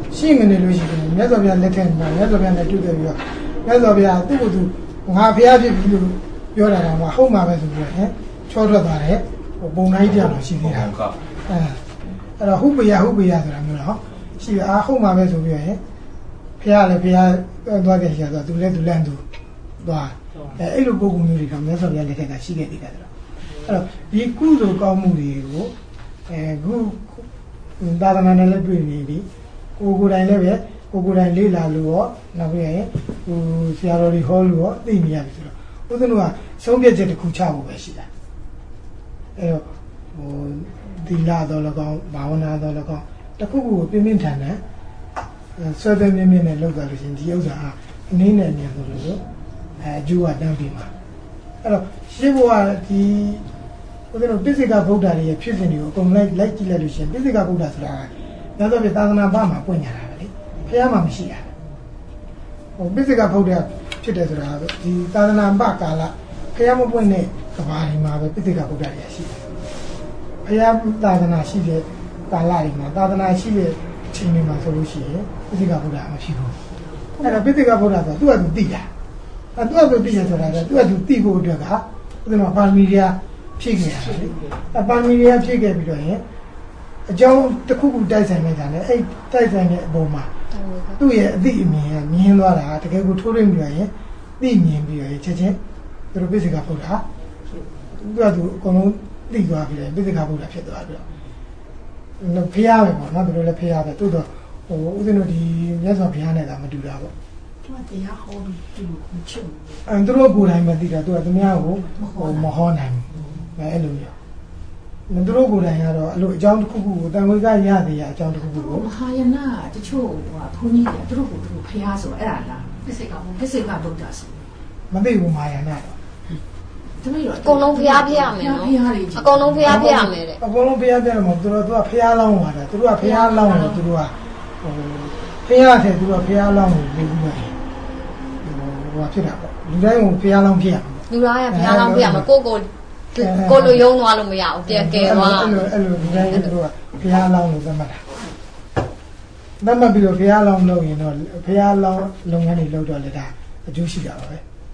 ရှိမနေလို့ရှိတယ်မြတ်စွာဘုရားလက်ထက်မှာမြတ်စွာဘုရားနဲ့တွေ့တယ်ပြီးတော့မြတ်စွာဘုရားသူ့ကိုယ်သူငါဖျားဖြစ်ပြီလို့ပြောတာကမှဟုတ်မှာပဲဆိုပြီးတော့ချောထွက်သွားတယ်ပုံတိုင်းကြောင်ရှိသေးတာအဲ့တော့ဟုတ်ပယဆိုတာမျိုးတော့ရှိဟုတ်မှာပဲဆိုပြီးတော့ဖျားလည်းဖျားသွားတယ်ရှိတော့သူလည်းသူလန့်သူသွားအဲ့လိုပုံကူမျိုးတွေကမြတ်စွာဘုရားလက်ထက်ကရှိခဲ့သေးတယ်အဲ့တော့ဒီကုသိုလ်ကောင်းမှုတွေကိုခုသာသနာနဲ့လည်းတွေ့နေပြီကိုယ်တိုင်လည်းပဲကိုယ်တိုင်လေးလာလို့ရောနောက်ပြီးရင်ဟိုဆရာတော်တွေဟောလို့ရောသိနေရပြီဆိုတော့ဦးဇင်းတို့ကဆုံးဖြတ်ချက်တစ်ခုချဖို့ပဲရှိတာအဲ့တော့ဟိုဒီလာတော်လည်းကောင်းဘာဝနာတော်လည်းကောင်းတစ်ခုခုကိုပြင်းပြင်းထန်ထန်ဆွဲသွင်းပြင်းပြင်းနဲ့လုပ်ကြလို့ရှင်ဒီဥစ္စာအနည်းနဲ့မြန်ဆိုလို့အကျိုးကတန်းပြီးမှာအဲ့တော့ရှင်းဖို့ကဒီဦးဇင်းတို့ပိစိကဗုဒ္ဓတွေရဲ့ဖြစ်စဉ်တွေကိုအကုန်လိုက်ကြည့်လိုက်လို့ရှင်ပိစိကဗုဒ္ဓဆိုတာကညသောပြသာသနာ့ဘာမှာပွင့်ညာတာပဲလေဖះမှာမရှိတာဟိုပိစိကဗုဒ္ဓဖြစ်တယ်ဆိုတာဒီသာသနာ့ဘာကာလဖះမပွင့်တဲ့ကဘာဒီမှာပဲပိစိကဗုဒ္ဓတွေရှိတယ်ဖះသာသနာရှိတဲ့ကာလတွေမှာသာသနာရှိတဲ့အချိန်တွေမှာဆိုလို့ရှိရင်ပိစိကဗုဒ္ဓမဖြစ်ဘူးအဲ့တော့ပိစိကဗုဒ္ဓဆိုသူကသူသိတာသူကသူသိရဆိုတာကသူကသူသိဖို့အတွက်ကဥဒ္ဓမပါရမီတွေဖြည့်ခဲ့ရတယ်လေပါရမီတွေဖြည့်ခဲ့ပြီးတော့ရင်အကြောင်းတစ်ခုခုတိုက်ဆိုင်နေတာလေအဲ့တိုက်ဆိုင်တဲ့အပေါ်မှာသူ့ရဲ့အသိအမြင်ကမြင်သွားတာတကယ်ကိုထိုးရင်းပြီးတော့ရင်သိမြင်ပြီးတော့ရင်ချက်ချင်းသူတို့ပိစိကဗုဒ္ဓသူကသူအကုန်လုံးသိသွားပြီးတော့ပိစိကဗုဒ္ဓဖြစ်သွားပြီးတော့ဖျားပဲပေါ့နော်သူတို့လည်းဖျားပဲတိုးတော့ဟိုဦးဇင်းတို့ဒီမြတ်စွာဘုရားနဲ့ကမတူတာပေါ့သူကတရားဟောပြီးသူ့ကိုချုပ်သူတို့ကိုယ်တိုင်ပဲသိတာသူကသူများကိုမဟောနိုင်ဘူးအဲ့လိုမျိုးသူတို့ကိုယ်တိုင်ကတော့အဲ့လိုအကြောင်းတစ်ခုခုကိုတန်ခွေကရသေးရအကြောင်းတစ်ခုခုကိုမဟာယနာတချို့ဘုန်းကြီးတွေသူတို့ကိုသူဖျားဆိုအဲ့ဒါလားပိစိကဗုဒ္ဓဆိုမသိဘူးမဟာယနာတော့အကုန်လုံးဖျားပြရမယ်နော်အကုန်လုံးဖျားပြရမယ်တဲ့အကုန်လုံးဖျားပြရမှာသူတို့ကဖျားလောင်းသွားတာသူတို့ကဖျားလောင်းတယ်သူတို့ကဟိုဖျားတယ်သူတို့ကဖျားလောင်းကိုပြီးပြီးတော့ဟိုဖြစ်တာပေါ့လူတိုင်းကိုဖျားလောင်းဖြစ်ရမှာလူတိုင်းကဖျားလောင်းဖြစ်ရမှာကိုလိုယုံသွားလို့မရဘူးပြန်ကယ်သွားအဲ့လိုလူတိုင်းသူတို့ကဖျားလောင်းလို့သတ်မှတ်တာသတ်မှတ်ပြီးတော့ဖျားလောင်းလုပ်ရင်တော့ဖျားလောင်းလုပ်ငန်းတွေလုပ်တော့လည်းဒါအကျိုးရှိတာပါပဲ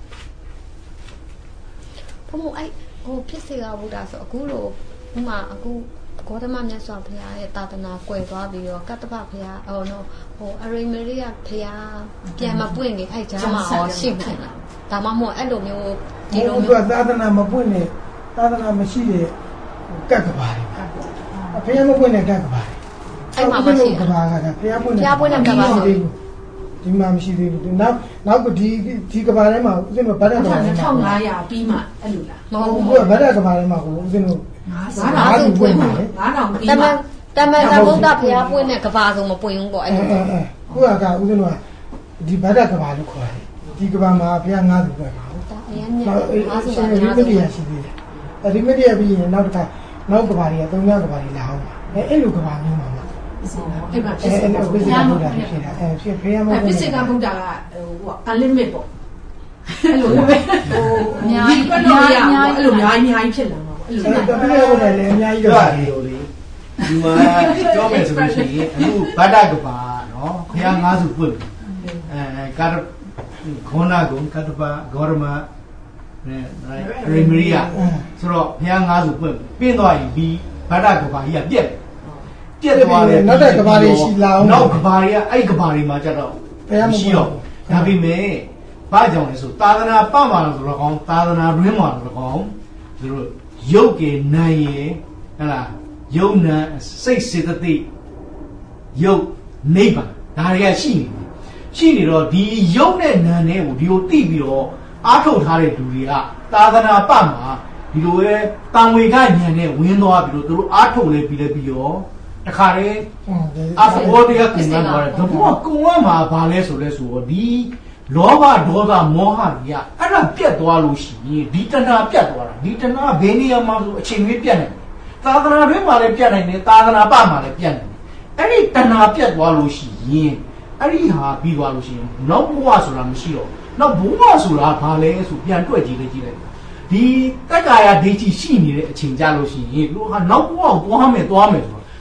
ဘုံအဲ့ဟိုဖြစ်စေကဗုဒ္ဓဆိုအခုလိုဥမာအခုဂေါတမမြတ်စွာဘုရားရဲ့သာသနာကွယ်သွားပြီးတော့ကတ္တပဘုရားဟိုအရိမရိယဘုရားပြန်မပွင့်နေအဲ့ကြားမှာဟောရှိတယ်ဒါမှမဟုတ်အဲ့လိုမျိုးဒီလိုမျိုးသာသနာမပွင့်နေသာသနာမရှိတဲ့ကတ်ကဘာတွေဘုရားမပွင့်တဲ့ကတ်ကဘာတွေအဲ့မှာမရှိကဘာကဘုရားပွင့်တဲ့ကဘာဆိုဒီမှာမရှိသေးဘူးနောက်ကဒီကဘာထဲမှာဦးဇင်းတို့ဗဒ္ဒကဘာထဲမှာ 1500ပြီးမှအဲ့လိုလားမဟုတ်ဘူးဗဒ္ဒကဘာထဲမှာဦးဇင်းတို့ 9000ပွင့်ပါလေ9000ပြီးမှတမန်ဗုဒ္ဓဘုရားပွင့်တဲ့ကဘာဆိုမပွင့်ဘူးပေါ့အဲ့လိုခုကဦးဇင်းတို့ကဒီဗဒ္ဒကဘာလို့ခေါ်တယ်ဒီကဘာမှာဘုရား90ပွင့်ပါဒါအရင်က90 ပါများတယ်ရှိသေးတယ်ဒီမတိရပြီးရင်နောက်တစ်ခါနောက်ကဘာတွေက3ညကဘာတွေလာအောင်ပါအဲ့လိုကဘာမျိုးမှာအဲ့မှာဖြစ်စေကဗုဒ္ဓဖြစ်တာဖြစ်ဖေးရမဖြစ်စေကဗုဒ္ဓကဟိုunlimited ပေါ့အဲ့လိုပဲဟိုအများကြီးအဲ့လိုအများကြီးဖြစ်လာမှာပေါ့အဲ့လိုတပည့်တော်လည်းအများကြီးတော့လေဒီမှာပြောမယ်ဆိုလို့ရှိရင်အခုဗဒ္ဒကဘာနော်ဘုရား၅စုပွင့်ကာခောနာကုံကတ္တပဂေါရမရိမရိယဆိုတော့ဘုရား၅စုပွင့်ပြင်းသွားရင်ဒီဗဒ္ဒကဘာကြီးကပြက်သွားတယ်နောက်တဲ့ကဘာတွေရှိလာအောင်နောက်ကဘာတွေကအဲ့ကဘာတွေမှာကြတော့ဘယ်မှမရှိတော့ဒါပေမဲ့ဘာကြောင့်လဲဆိုသာသနာပမှာလို့ဆိုတော့ကောင်းသာသနာတွင်းမှာလို့ကောင်းသူတို့ရုပ်ကေနာယေဟဲ့လားယုံနာစိတ်စေတသိက်ယုတ်နိဗ္ဗာန်ဒါတွေကရှိနေတော့ဒီယုတ်နဲ့နာနဲ့ကိုဒီကိုသိပြီးတော့အားထုတ်ထားတဲ့လူတွေကသာသနာပမှာဒီလိုပဲတန်ဝေကဉာဏ်နဲ့ဝင်သွားပြီးတော့သူတို့အားထုတ်လဲပြီးတော့တခါတည်းအဘောတရားကုံသွားတယ်ဘုရားကုံရမှာဘာလဲဆိုတော့ဒီလောဘဒေါသမောဟကြီးကအဲ့ဒါပြတ်သွားလို့ရှိရင်ဒီတဏှာပြတ်သွားတာဒီတဏှာဘယ်နေရာမှာဆိုအချိန်ကြီးပြတ်နိုင်တယ်သာသနာ့တွင်မှာလည်းပြတ်နိုင်တယ်သာသနာ့ပမှာလည်းပြတ်နိုင်တယ်အဲ့ဒီတဏှာပြတ်သွားလို့ရှိရင်အဲ့ဒီဟာပြီးသွားလို့ရှိရင်နောက်ဘဝဆိုတာမရှိတော့နောက်ဘဝဆိုတာဘာလဲဆိုပြန်တွက်ကြည့်လိုက်ဒီတက္ကာယဒိဋ္ဌိရှိနေတဲ့အချိန်ကြလို့ရှိရင်တို့ဟာနောက်ဘဝကိုသွားမယ်ဆိုတော့ဒီ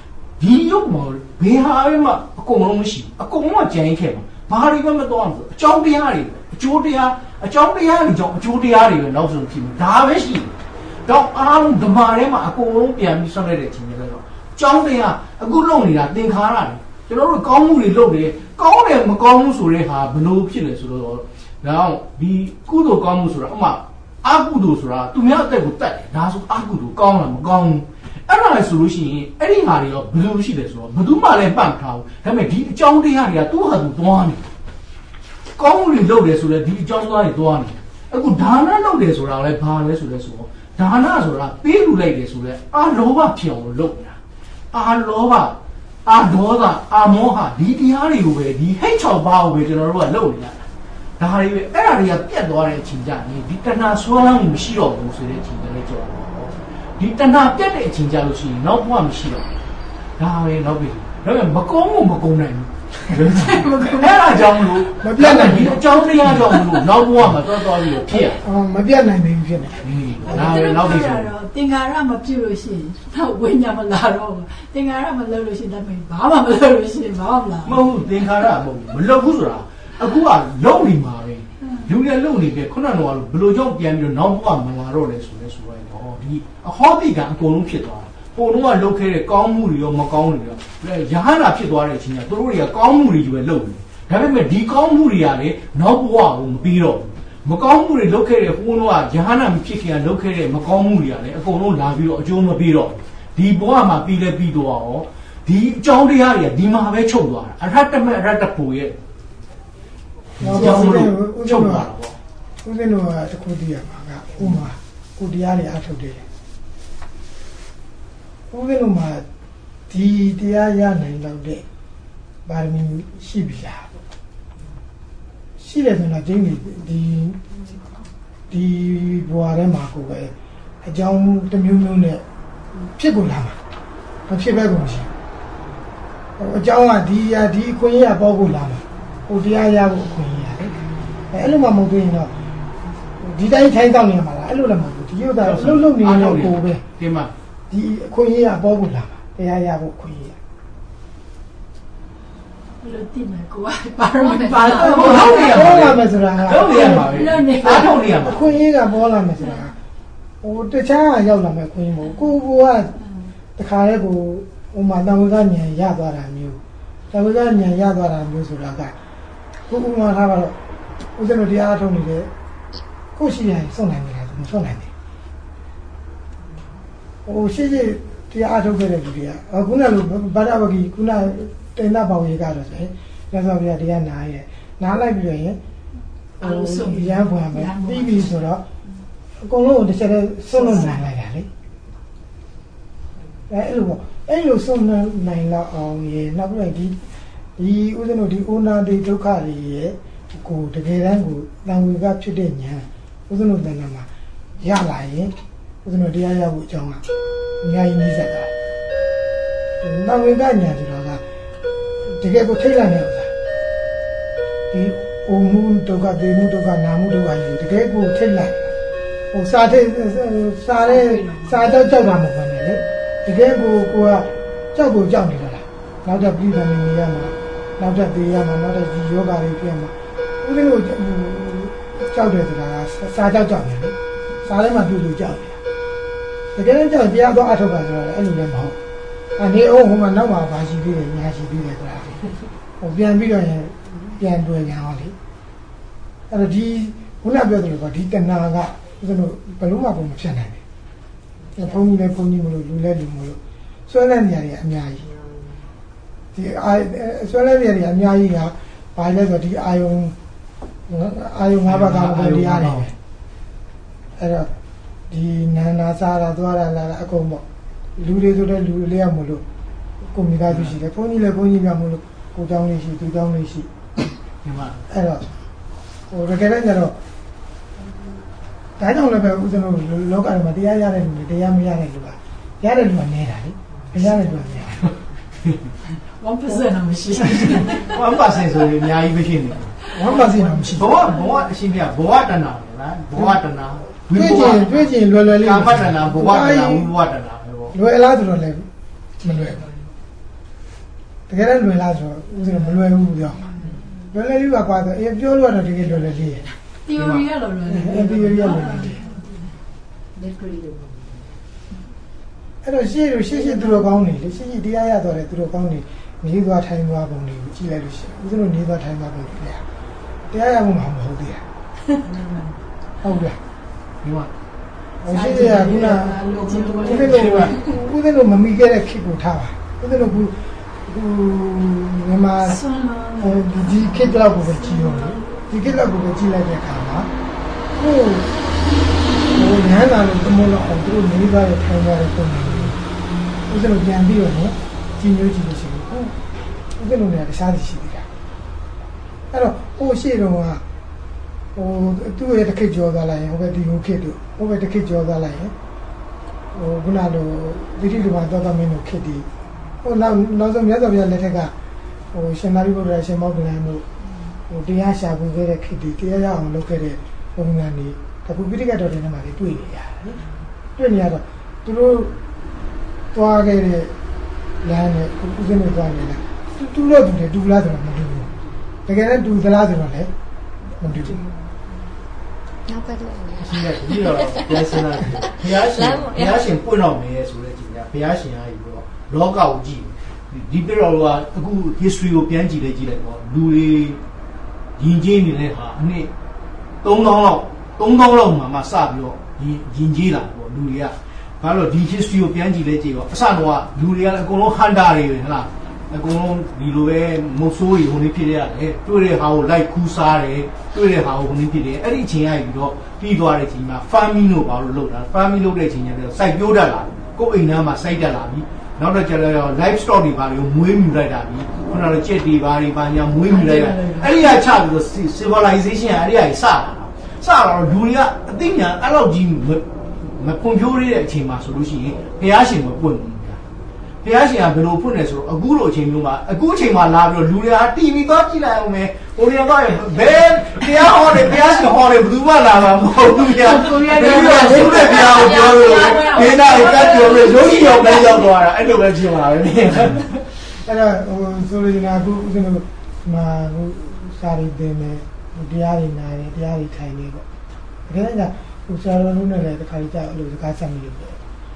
ဒီရုပ်မှာဘယ်ဟာမှအကုန်လုံးမရှိအကုန်လုံးကြံရင်ခဲ့မှာဘာတွေမှမတော့ဘူးအကြောင်းတရားတွေအကျိုးတရားအကြောင်းတရားတွေကြောင့်အကျိုးတရားတွေပဲနောက်ဆုံးဖြစ်မှာဒါပဲရှိတယ်တော့အားလုံးဓမ္မထဲမှာအကုန်လုံးပြန်ပြီးဆွဲလိုက်တဲ့အချိန်တွေဆိုတော့အကြောင်းတရားအခုလုပ်နေတာသင်္ခါရတွေကျွန်တော်တို့ကောင်းမှုတွေလုပ်တယ်ကောင်းတယ်မကောင်းဘူးဆိုတဲ့ဟာဘလို့ဖြစ်လဲဆိုတော့ဒါဒီကုသိုလ်ကောင်းမှုဆိုတာအမှအကုသိုလ်ဆိုတာသူများအသက်ကိုတတ်တယ်ဒါဆိုအကုသိုလ်ကောင်းလားမကောင်းဘူးအဲ့ဒါလည်းဆိုလို့ရှိရင်အဲ့ဒီဟာတွေရောဘယ်လိုရှိလဲဆိုတော့ဘယ်သူမှလည်းပတ်မထားဘူးဒါပေမဲ့ဒီအကြောင်းတရားတွေကသူ့ဟာသူသွားနေကောင်းမှုတွေလုပ်တယ်ဆိုတော့ဒီအကြောင်းသားတွေသွားနေအခုဒါနလုပ်တယ်ဆိုတာလည်းဘာလဲဆိုလဲဆိုတော့ဒါနဆိုတာပေးလူလိုက်တယ်ဆိုတော့အာလောဘဖြစ်အောင်လုပ်နေတာအာလောဘအာဒေါသအာမောဟဒီတရားတွေကိုပဲဒီဟိတ်6ပါးကိုပဲကျွန်တော်တို့ကလုပ်နေတာဒါတွေပဲအဲ့ဒါတွေကပြတ်သွားတဲ့အချိန်ကြနေဒီတဏှာဆွဲလန်းမှုမရှိတော့ဘူးဆိုတဲ့အချိန်တွေကြောက်ဒီတဏှာပြတ်တဲ့အချိန်ကြလို့ရှိရင်နောက်ဘဝမရှိတော့ဒါပဲနောက်ပြီဒါပေမဲ့မကုန်းဘူးမကုန်းနိုင်ဘူးအဲ့ဒါကြောင့်မလို့မပြတ်နိုင်ဘူးအကြောင်းတရားကြောင့်မလို့နောက်ဘဝမှာသွားပြီးတော့ဖြစ်မပြတ်နိုင်ဘူးဖြစ်နေဒါပဲနောက်ပြီဆိုသင်္ခါရမပြုတ်လို့ရှိရင်တော့ဝိညာဉ်မလာတော့ဘူးသင်္ခါရမလုပ်လို့ရှိရင်တော့ဘာမှမလုပ်လို့ရှိရင်ဘာမှမလာမဟုတ်ဘူးသင်္ခါရမဟုတ်ဘူးမလုပ်ဘူးဆိုတာအခုကလုံနေမှာပဲလူတွေလုံနေပြီခုနကတော့ဘယ်လိုကြောင့်ပြန်ပြီးတော့နောက်ဘဝမလာတော့လဲဆိုရဲဆိုတော့ဒီအဟောတိကအကုန်လုံးဖြစ်သွားတာပုံတော့ကလုပ်ခဲ့တဲ့ကောင်းမှုတွေရောမကောင်းတွေရောရဟန္တာဖြစ်သွားတဲ့အချိန်ကသူတို့တွေကကောင်းမှုတွေယူပဲလုပ်နေဒါပေမဲ့ဒီကောင်းမှုတွေကလည်းနောက်ဘဝကိုမပြီးတော့မကောင်းမှုတွေလုပ်ခဲ့တဲ့ဘုန်းတော်ကရဟန္တာမဖြစ်ခင်ကလုပ်ခဲ့တဲ့မကောင်းမှုတွေကလည်းအကုန်လုံးလာပြီးတော့အကျိုးမပေးတော့ဒီဘဝမှာပြီးလဲပြီးတော့ရောဒီအကြောင်းတရားတွေကဒီမှာပဲချုပ်သွားတာအရဟတမေအရဟတပူရဲ့ကျောင်းလို့ချုပ်သွားတာပေါ့ဦးဇင်းတို့ကတခုတည်းရမှာကဥမာကိုတရားတွေအထုတ်တယ်ဦးဇင်းတို့မှာဒီတရားရနိုင်တော့တဲ့ပါရမီရှိပြီလားရှိတယ်ဆိုတော့ဒီဘဝထဲမှာကိုပဲအကြောင်းတစ်မျိုးမျိုးနဲ့ဖြစ်ကုန်လာမှာမဖြစ်ပဲကုန်ရှိအကြောင်းကဒီအခွင့်အရေးပေါ်ကုန်လာမှာဟိုတရားရဖို့အခွင့်အရေးရတယ်အဲ့လိုမှမဟုတ်သေးရင်တော့ဒီတိုင်းထိုင်းတောင်းနေမှာလားအဲ့လိုလည်းမဟုတ်ဘူးဒီဥစ္စာလှုပ်နေတော့ကိုပဲဒီမှာဒီအခွင့်အရေးပေါ်ကုန်လာမှာတရားရဖို့အခွင့်အရေးလို့တိမယ်ကိုကပါရမီပါတော့ပေါ်လာမယ်ဆိုတာဟုတ်တယ်ပါပဲအားထုတ်နေရမှာအခွင့်အရေးကပေါ်လာမယ်ဆိုတာဟိုတခြားရောက်လာမယ်အခွင့်အရေးမဟုတ်ကိုကတခါတည်းကိုဟိုမှာတဝိကဉာဏ်ရသွားတာမျိုးတဝိကဉာဏ်ရသွားတာမျိုးဆိုတာကကိုဥမာထားပါတော့ဦးဇင်းတို့တရားအားထုတ်နေတယ်ကိုရှိရင်စွန့်နိုင်တယ်ဆိုမစွန့်နိုင်ဘူးဟိုရှိတရားအားထုတ်ခဲ့တဲ့လူတွေကခုနလိုဗဒဝဂီခုနတင်နာပေါရေကတော့ဆိုရင်လက်စောပြတရားနားလိုက်ပြီးတော့ရင်ဟိုရမ်းဖွာမယ်ပြီးပြီဆိုတော့အကုန်လုံးတစ်ချက်တည်းစွန့်လို့နိုင်လိုက်တာလေအဲ့လိုစွန့်နိုင်တော့အောင်ရေနောက်ပြီးဒီဦးဇင်းတို့ဒီအိုနာဒီဒုက္ခတွေရဲ့ကိုတကယ်တမ်းကိုတန်ဝေကဖြစ်တဲ့ညာဦးဇင်းတို့တဏ္ဍာမှာရလာရင်ဦးဇင်းတို့တရားရဖို့အကြောင်းကအများကြီးနှိစက်တာတန်ဝေကညာဆိုတာကတကယ်ကိုထိတ်လန့်နေဥစ္စာဒီအိုမှုဒုက္ခဒေမှုဒုက္ခနာမှုဒုက္ခကြီးတကယ်ကိုထိတ်လန့်ဟိုစားတော့ကြောက်တာမဟုတ်ဘူးလေတကယ်ကိုကကြောက်ကိုကြောက်နေတော့လားနောက်တော့ပြည်တယ်နေရမှာနောက်တော့သေးရမှာနောက်တော့ဒီယောဂတွေပြမှာဦးဇင်းတို့ကြောက်တယ်ဆိုတာကစားကြောက်နေလေစားထဲမှာပြုလို့ကြောက်တယ်တကယ်တော့ကြောက်တရားတော့အထောက်ပါဆိုတော့အဲ့လိုလည်းမဟုတ်အနေအောင်ဟိုမှာနောက်မှာဘာရှိသေးတယ်ညာရှိသေးတယ်ဆိုတာဟိုပြန်ပြီးတော့ပြန်တွေ့ကြအောင်လေအဲ့တော့ဒီခုနပြောသလိုကဒီတဏှာကဦးဇင်းတို့ဘယ်လို့မှပုံမဖြစ်နိုင်ဘူးဘုန်းကြီးလည်းဘုန်းကြီးမလို့လူလည်းလူမလို့ဆွဲလန်းနေရတယ်အများကြီးဒီဆွဲလန်းနေရတယ်အများကြီးကဘာလဲဆိုတော့ဒီအာယုံ၅ပါးကဘယ်တရားတွေပဲအဲ့တော့ဒီနာနာစားတာသွားတာလာတာအကုန်ပေါ့လူတွေဆိုတဲ့လူလေးရမလို့ကိုမိသားစုရှိတယ်ဘုန်းကြီးလည်းဘုန်းကြီးများမလို့ကိုเจ้าလေးရှိသူเจ้าလေးရှိဒီမှာအဲ့တော့ဟိုတကယ်တမ်းကျတော့ဒါကြောင့်လည်းပဲဦးဇင်းတို့လောကမှာတရားရတဲ့လူတွေတရားမရတဲ့လူကရတဲ့လူကနေတာလေမရတဲ့လူကနေတာ 1% တော့မရှိဘူး 1% ဆိုရင်အများကြီးပဲဖြစ်နေတယ် 1% တော့မရှိဘဝအရှင်းပြဘဝတဏ္ဍာလားဘဝတဏ္ဍာတွေ့ကျင်လွယ်လွယ်လေးကာမတဏ္ဍာဘဝတဏ္ဍာဝိဘဝတဏ္ဍာပဲပေါ့လွယ်လားဆိုတော့လည်းမလွယ်ဘူးကယ်တော့လွယ်လားဆိုတော့ဦးဇင်းမလွယ်ဘူးပြောလွယ်လေလေးပါကွာဆိုပြောလို့တော့တကယ်လွယ်လေလေး theory ရတော့လွယ်တယ် theory ရလွယ်တယ် degree လို့အဲ့တော့ရှေ့သူတို့ကောင်းနေလေရှေ့တရားရတော့လေသူတို့ကောင်းနေနေသွားထိုင်သွားပုံတွေကိုကြည့်လိုက်လို့ရှိရင်ဦးဇင်းတို့နေသွားထိုင်သွားပုံတွေတရားရမှုမဟုတ်သေးဘူးဟုတ်တယ်ဒီမှာရှေ့ရကခုနဦးဇင်းတို့မမီခဲ့တဲ့ခေတ်ကိုထားပါဦးဇင်းတို့ကမြန်မာဒီခေတ်လောက်ကိုပဲကြည့်ရောဒီခေတ်လောက်ကိုပဲကြည့်လိုက်တဲ့အခါမှာဟိုညံတာလို့သမလို့အောင်သူတို့နေသွားတဲ့ထိုင်သွားတဲ့ပုံတွေဦးဇင်းတို့ပြန်ပြီးတော့ကြည့်မျိုးကြည့်လို့ရှိရင်ဦးဇင်းတို့လည်းတခြားစီရှိသေးတာအဲ့တော့ဟိုရှေ့တော့ကသူ့ရဲ့တစ်ခေတ်ကြောသွားလိုက်ရင်ဟိုဘက်ဒီဟိုခေတ်တို့ဟိုဘက်တစ်ခေတ်ကြောသွားလိုက်ရင်ခုနလိုဒီတိဒီမှာတော့မင်းတို့ခေတ်ဒီနောက်ဆုံးမြတ်စွာဘုရားလက်ထက်ကရှင်သာရိပုတ္တရာရှင်မောဂလန်တို့တရားရှာဖွေခဲ့တဲ့ခေတ်ဒီတရားရအောင်လုပ်ခဲ့တဲ့ပုံစံတွေတခုပိဋကတ်တော်တွေနဲ့မှတွေ့နေရတယ်တွေ့နေရတော့သူတို့သွားခဲ့တဲ့လမ်းနဲ့ဦးဇင်းတို့သွားနေလားတူတော့တူလားဆိုတော့မတူဘူးတကယ်လည်းတူသလားဆိုတော့လည်းမတူဘူးနောက်ပဲလို့ရှိတယ်ဒီတော့ပြန်စမ်းတာဘုရားရှင်ပွင့်တော့မယ်ဆိုတဲ့ချိန်ကဘုရားရှင်အားယူတော့လောကကိုကြည့်ဒီပြတော့ကအခု history ကိုပြန်ကြည့်လိုက်ပေါ့လူတွေယဉ်ကျေးနေတဲ့ဟာအနှစ်3000လောက်မှစပြီးတော့ယဉ်ကျေးလာပေါ့လူတွေကဘာလို့ဒီ history ကိုပြန်ကြည့်တော့အစတော့လူတွေကအကုန်လုံး hunter တွေပဲဟလားအကုန်လုံးဒီလိုပဲမုတ်ဆိုးတွေဟိုနေဖြစ်ရတယ်တွေ့တဲ့ဟာကိုလိုက်ခူးစားတယ်တွေ့တဲ့ဟာကိုဟိုနေဖြစ်တယ်အဲ့ဒီအချိန်ကပြီးတော့ပြီးသွားတဲ့အချိန်မှာ farming လို့ဘာလို့လုပ်တာ farming လုပ်တဲ့အချိန်ကျတော့စိုက်ပျိုးတတ်လာကိုယ်အိမ်သားမှာစိုက်တတ်လာပြီနောက်တော့ကျတော့ live stock တွေဘာလို့မွေးမြူလိုက်တာပြီခုနကကြက်တွေဘာတွေဘာညာမွေးမြူလိုက်တာအဲ့ဒီကချပြီးတော့ civilization ကအဲ့ဒီကစတော့လူတွေကအသိဉာဏ်အဲ့လောက်ကြီးမပွန်ဖြိုးရတဲ့အချိန်မှာဆိုလို့ရှိရင်ဘုရားရှင်မပွင့်ဘူးဘုရားရှင်ကဘယ်လိုဖွင့်လဲဆိုတော့အခုလိုအချိန်မျိုးမှာအခုအချိန်မှာလာပြီးတော့လူတွေက TV သွားကြည့်လိုက်အောင်မယ်ဟိုတွေကသွားရင်ဘယ်တရားဟောတယ်ဘုရားရှင်ဟောတယ်ဘယ်သူမှလာမှာမဟုတ်ဘူးဗျာကိုရီးယားကဆိုတဲ့ဘုရားကိုပြောလို့ဒေနာကိုကတ်ပြောလို့ရုပ်ကြီးရောက်တိုင်းရောက်သွားတာအဲ့လိုပဲဖြစ်မှာပဲအဲ့တော့ဆိုလိုချင်တာအခုဦးဇင်းတို့မှာစာရီတင်နေတရားတွေနားတယ်တရားတွေထိုင်နေပေါ့ဒါကဟိုဆရာတော်တို့နဲ့လည်းတစ်ခါကြာအဲ့လိုစကားဆက်မိလို့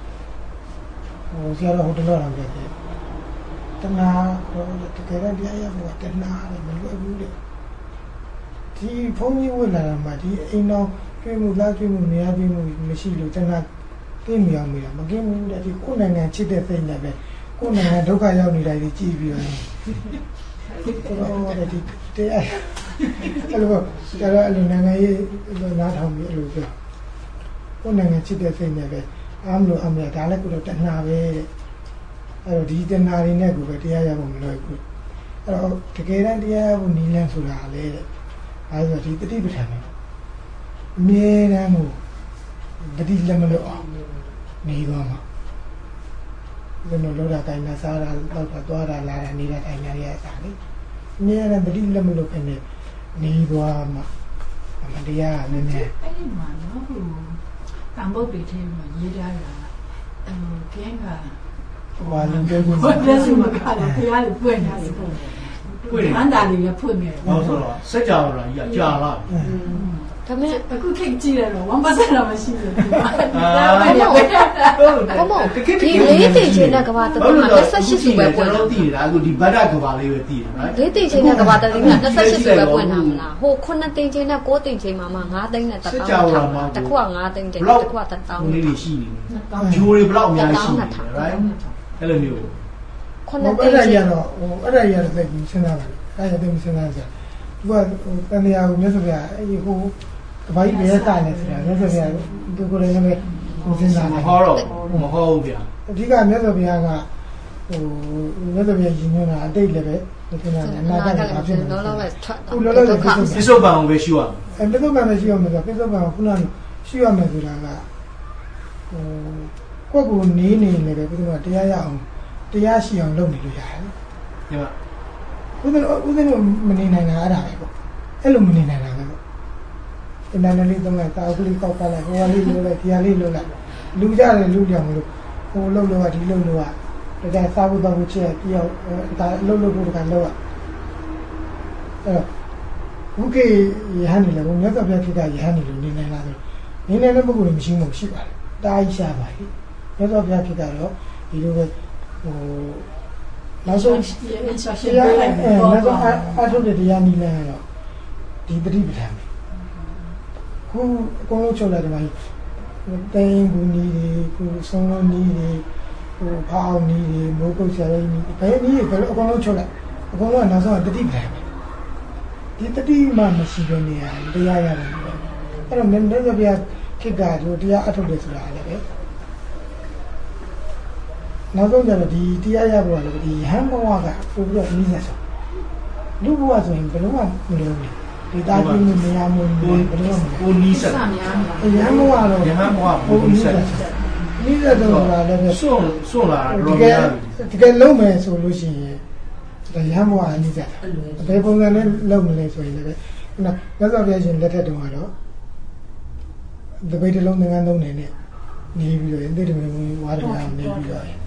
ဆရာတော်ဟိုတလောတော်ပြတယ်တဏှာတကယ်တော့တရားရဖို့တဏှာလည်းမလွယ်ဘူးလေဒီဘုန်းကြီးဝင်လာတာမှဒီအိမ်တော်ကျွေးမှုလားကျွေးမှုနေရာကျွေးမှုမရှိလို့တဏှာသိမအောင်မိတာမကင်းဘူးတဲ့ဒီကိုယ်နိုင်ငံချစ်တဲ့စိတ်နဲ့ပဲကိုယ်နိုင်ငံဒုက္ခရောက်နေတာကြီးကြည့်ပြီးတော့ဒီတရားအဲ့လိုကျတော့အဲ့လိုနိုင်ငံရေးနားထောင်ပြီးအဲ့လိုပြောကိုယ်နိုင်ငံချစ်တဲ့စိတ်နဲ့ပဲအားမလို့အမေဒါလည်းကိုတော့တဏှာပဲအဲ့တော့ဒီတဏှာတွေနဲ့ကိုပဲတရားရဖို့မလွယ်ဘူးအဲ့တော့တကယ်တမ်းတရားရဖို့နည်းလမ်းဆိုတာလေတဲ့အဲဒါဒီတတိပဋ္ဌာန်ပဲအမြဲတမ်းကိုတတိလက်မလွတ်အောင်နေသွားမှာဘယ်လိုလုပ်တာတိုင်းနဲ့စားတာတော့သွားတာလာတာနေတာတိုင်းနဲ့ရတာလေအမြဲတမ်းတတိလက်မလွတ်ကနေနေသွားမှာအမှန်တရားနည်းနည်းအဲ့ဒီမှာနော်ဟိုတန်ဖို့တွေထဲမှာရေးထားတာကင်းကဟိုလူပြောဘူးဘယ်စုမခါတာဖရားလေးပွင့်တာလေပွင့်တယ်အန်တာလေးလည်းဖွင့်နေတယ်ဟုတ်ဆိုတော့စက်ကြော်လာကြီးကြာလာဒါမဲ့အခုခေတ်ကြည့်ရတော့ 1% တော့မရှိဘူးဒီလေးတိချင်းတဲ့ကဘာတတိမှာ28စုပဲပွင့်တာတည်တယ်အခုဒီဘတ်တာကဘာလေးပဲတည်တယ်နော်လေးတိချင်းတဲ့ကဘာတတိမှာ28စုပဲပွင့်တာမလားဟို9တိချင်းနဲ့9တိချင်းမှာ9သိန်းနဲ့1000တခုက9သိန်းချင်းတခုက1000 လေးတွေရှိနေတယ်ဂျိုးတွေဘလောက်အများကြီးရှိနေတယ် right အဲ့လိုမျိုး 9သိန်းရတော့အဲ့ဒါရတော့သိပြီးစဉ်းစားပါအဲ့ဒါသိပြီးစဉ်းစားကြသူကတန်တရားကိုမြတ်စွာဘုရားအဲ့ဟိုဘာကြီးပဲတာလဲဆိုတာမြတ်စွာဘုရားဒီကိုလည်းလည်းစဉ်းစားတယ်မဟုတ်ဘူးဗျာအဓိကမြတ်စွာဘုရားကဟိုမြတ်စွာဘုရားရှင်နေတာအတိတ်လည်းပဲဒီနာအနာဂတ်ကဖြစ်နေတယ်လောလောပဲထွက်တော့လောလောပဲပိဿုပံကိုပဲရှိရမယ်ပိဿုပံပဲရှိရမယ်ဆိုပိဿုပံကခုနကရှိရမယ်ဆိုတာကဟိုကိုယ့်ကိုနေနေတယ်ပိဿုပံတရားရအောင်တရားရှိအောင်လုပ်နေလို့ရတယ်ဒီမှာဦးဇင်းတို့မနေနိုင်တာအဲ့ဒါပဲပေါ့အဲ့လိုမနေနိုင်တာပဲပေါ့ဒီနာနေလေးတော့တာအုပ်လေးကောက်ပါလိုက်ဟိုလေးလိုလိုက်ဒီဟာလေးလိုလိုက်လူကြတယ်လူကြောင်မလို့ဟိုလှုပ်လို့ကဒီလှုပ်လို့ကဒါကစားဖို့တော့ချက်ပြီးတော့ဒါလှုပ်ဖို့တကလောက်အဲ့တော့ဘုကေရဟန်းနေလည်းမြတ်စွာဘုရားဖြစ်တာရဟန်းနေလို့နေနိုင်လားဆိုနေနိုင်တဲ့ပုဂ္ဂိုလ်မရှိမှရှိပါတယ်တားရှာပါလေမြတ်စွာဘုရားဖြစ်တာတော့ဒီလိုပဲနောက်ဆုံးတရားနဲ့တော့အထုတဲ့တရားနည်းနဲ့တော့ဒီပฏิပဒံခုအကုန်လုံးချုပ်လိုက်တယ်မှာတိုင်းဘူးနီးတွေခုဆုံးလုံးနီးတွေဟိုဖောင်းနီးတွေမိုးကုတ်ဆရာကြီးနီးဘယ်နီးတွေအကုန်လုံးချုပ်လိုက်အကုန်လုံးကနောက်ဆုံးပฏิပဒံဒီတတိမှမရှိဘဲနေရတရားရတယ်အဲ့တော့မြတ်စွာဘုရားခေတ္တတို့တရားအထုတ်တယ်ဆိုတာလည်းပဲနောက်ဆုံးကျတော့ဒီတရားရဖို့ကလည်းဒီဟန်ဘဝကပို့ပြီးတော့အနည်းဆုံးလူဘဝဆိုရင်ဘယ်လိုမှမလုပ်ဘူးဒီတာကြီးမရမလို့ဘယ်လိုမှကိုနီးစက်ဟန်ဘဝတော့ဟန်ဘဝပို့နီးစက်နီးစက်တော့လည်းပဲစွန့်လာတော့တကယ်လုံးမယ်ဆိုလို့ရှိရင်ဒါရဟန်းဘဝအနည်းစက်ဘယ်ပုံစံနဲ့လုံးမလဲဆိုရင်လည်းပဲနော်မြတ်စွာဘုရားရှင်လက်ထက်တုန်းကတော့တပိတ်တစ်လုံးသင်္ကန်းသုံးနေနဲ့နေပြီးတော့တိတ္တမေဝါဒနာနေပြီး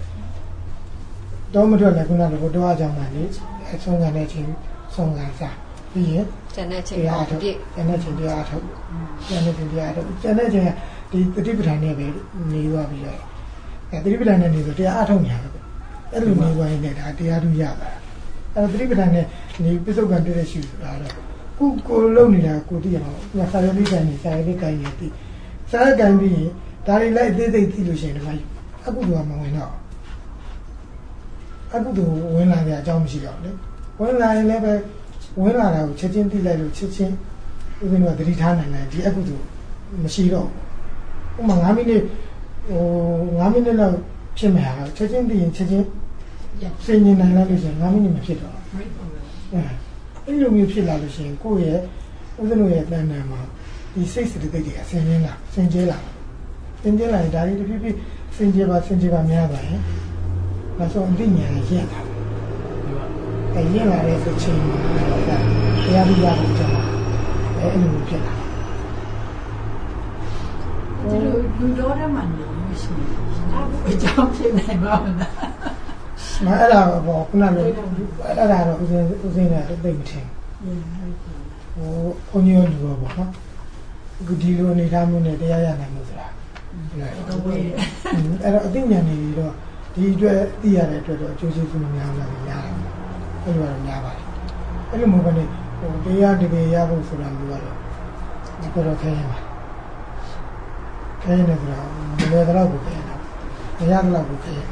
တော့မထွက်လည်းခုနကတော့တော့အကြောင်းမှလေအဆုံးခံတဲ့ချင်းဆုံးခံစားပြီးရင်ကျန်တဲ့ချင်းတရားထုတ်ကျန်တဲ့ချင်းတရားထုတ်ကျန်တဲ့ချင်းတရားထုတ်ကျန်တဲ့ချင်းဒီတတိပဋ္ဌာန်နဲ့ပဲနေသွားပြီးတော့တတိပဋ္ဌာန်နဲ့နေဆိုတရားအထုတ်ညာပဲအဲ့လိုနေသွားရင်လည်းဒါတရားထူးရပါအဲ့တတိပဋ္ဌာန်နဲ့နေပစ္စုပန်တွေ့တဲ့ရှိဆိုတာတော့ကိုလုံနေတာကိုသိရအောင်ညစာရလေးကန်နေစာရလေးကန်နေသိစာရကန်ပြီးရင်ဒါတွေလိုက်အသေးသေးသိလို့ရှိရင်ဒီမှာအကုသိုလ်ကမဝင်တော့အကုသိုလ်ဝင်လာတဲ့အကြောင်းမရှိတော့လေဝင်လာရင်လည်းပဲဝင်လာတာကိုချက်ချင်းသိလိုက်လို့ချက်ချင်းဥပမာသတိထားနိုင်တယ်ဒီအကုသိုလ်မရှိတော့ဥပမာ9မိနစ်9မိနစ်လောက်ဖြစ်မှာချက်ချင်းသိရင်ချက်ချင်းစဉ်းကျင်နိုင်လိုက်လို့ရှိရင်9မိနစ်မဖြစ်တော့အဲ့လိုမျိုးဖြစ်လာလို့ရှိရင်ကိုယ့်ရဲ့ဥဒ္ဒနရဲ့တဏ္ဍာမှာဒီစိတ်စတသိက်တွေအစင်ကျင်းလာစင်ကျဲလာရင်ဒါတွေတဖြည်းဖြည်းစင်ကြပါများပါရင်နောက်ဆုံးအသိဉာဏ်ရက်တာအဲ့ရက်လာတဲ့ဆိုချိန်မှာတရားပြရဖို့ကြောင်းအဲ့လိုဖြစ်လာဒီလိုလူတော်တဲ့မှာနေမရှိဘူးအကြောင်းဖြစ်နိုင်ပါမလားမအဲ့ဒါပေါ့ခုနကအဲ့ဒါတော့ဦးစင်းနဲ့သိမထင်ဘုန်းကြီးလူတော့ပေါ့နော်အခုဒီလိုအနေထားမျိုးနဲ့တရားရနိုင်လို့ဆိုတာအဲ့တော့အသိဉာဏ်နေပြီးတော့ဒီအတွက်သိရတဲ့အတွက်တော့အကျိုးကျေးဇူးများလာတယ်များတယ်အဲ့လိုတော့များပါတယ်အဲ့လိုမျိုးပဲနေတရားတကယ်ရဖို့ဆိုတာမျိုးကတော့ဒီကတော့ခဲရင်ပါခဲရင်လည်းဆိုတာမလွယ်တော့ဘူးခဲရင်တော့မရတော့ဘူးခဲရင်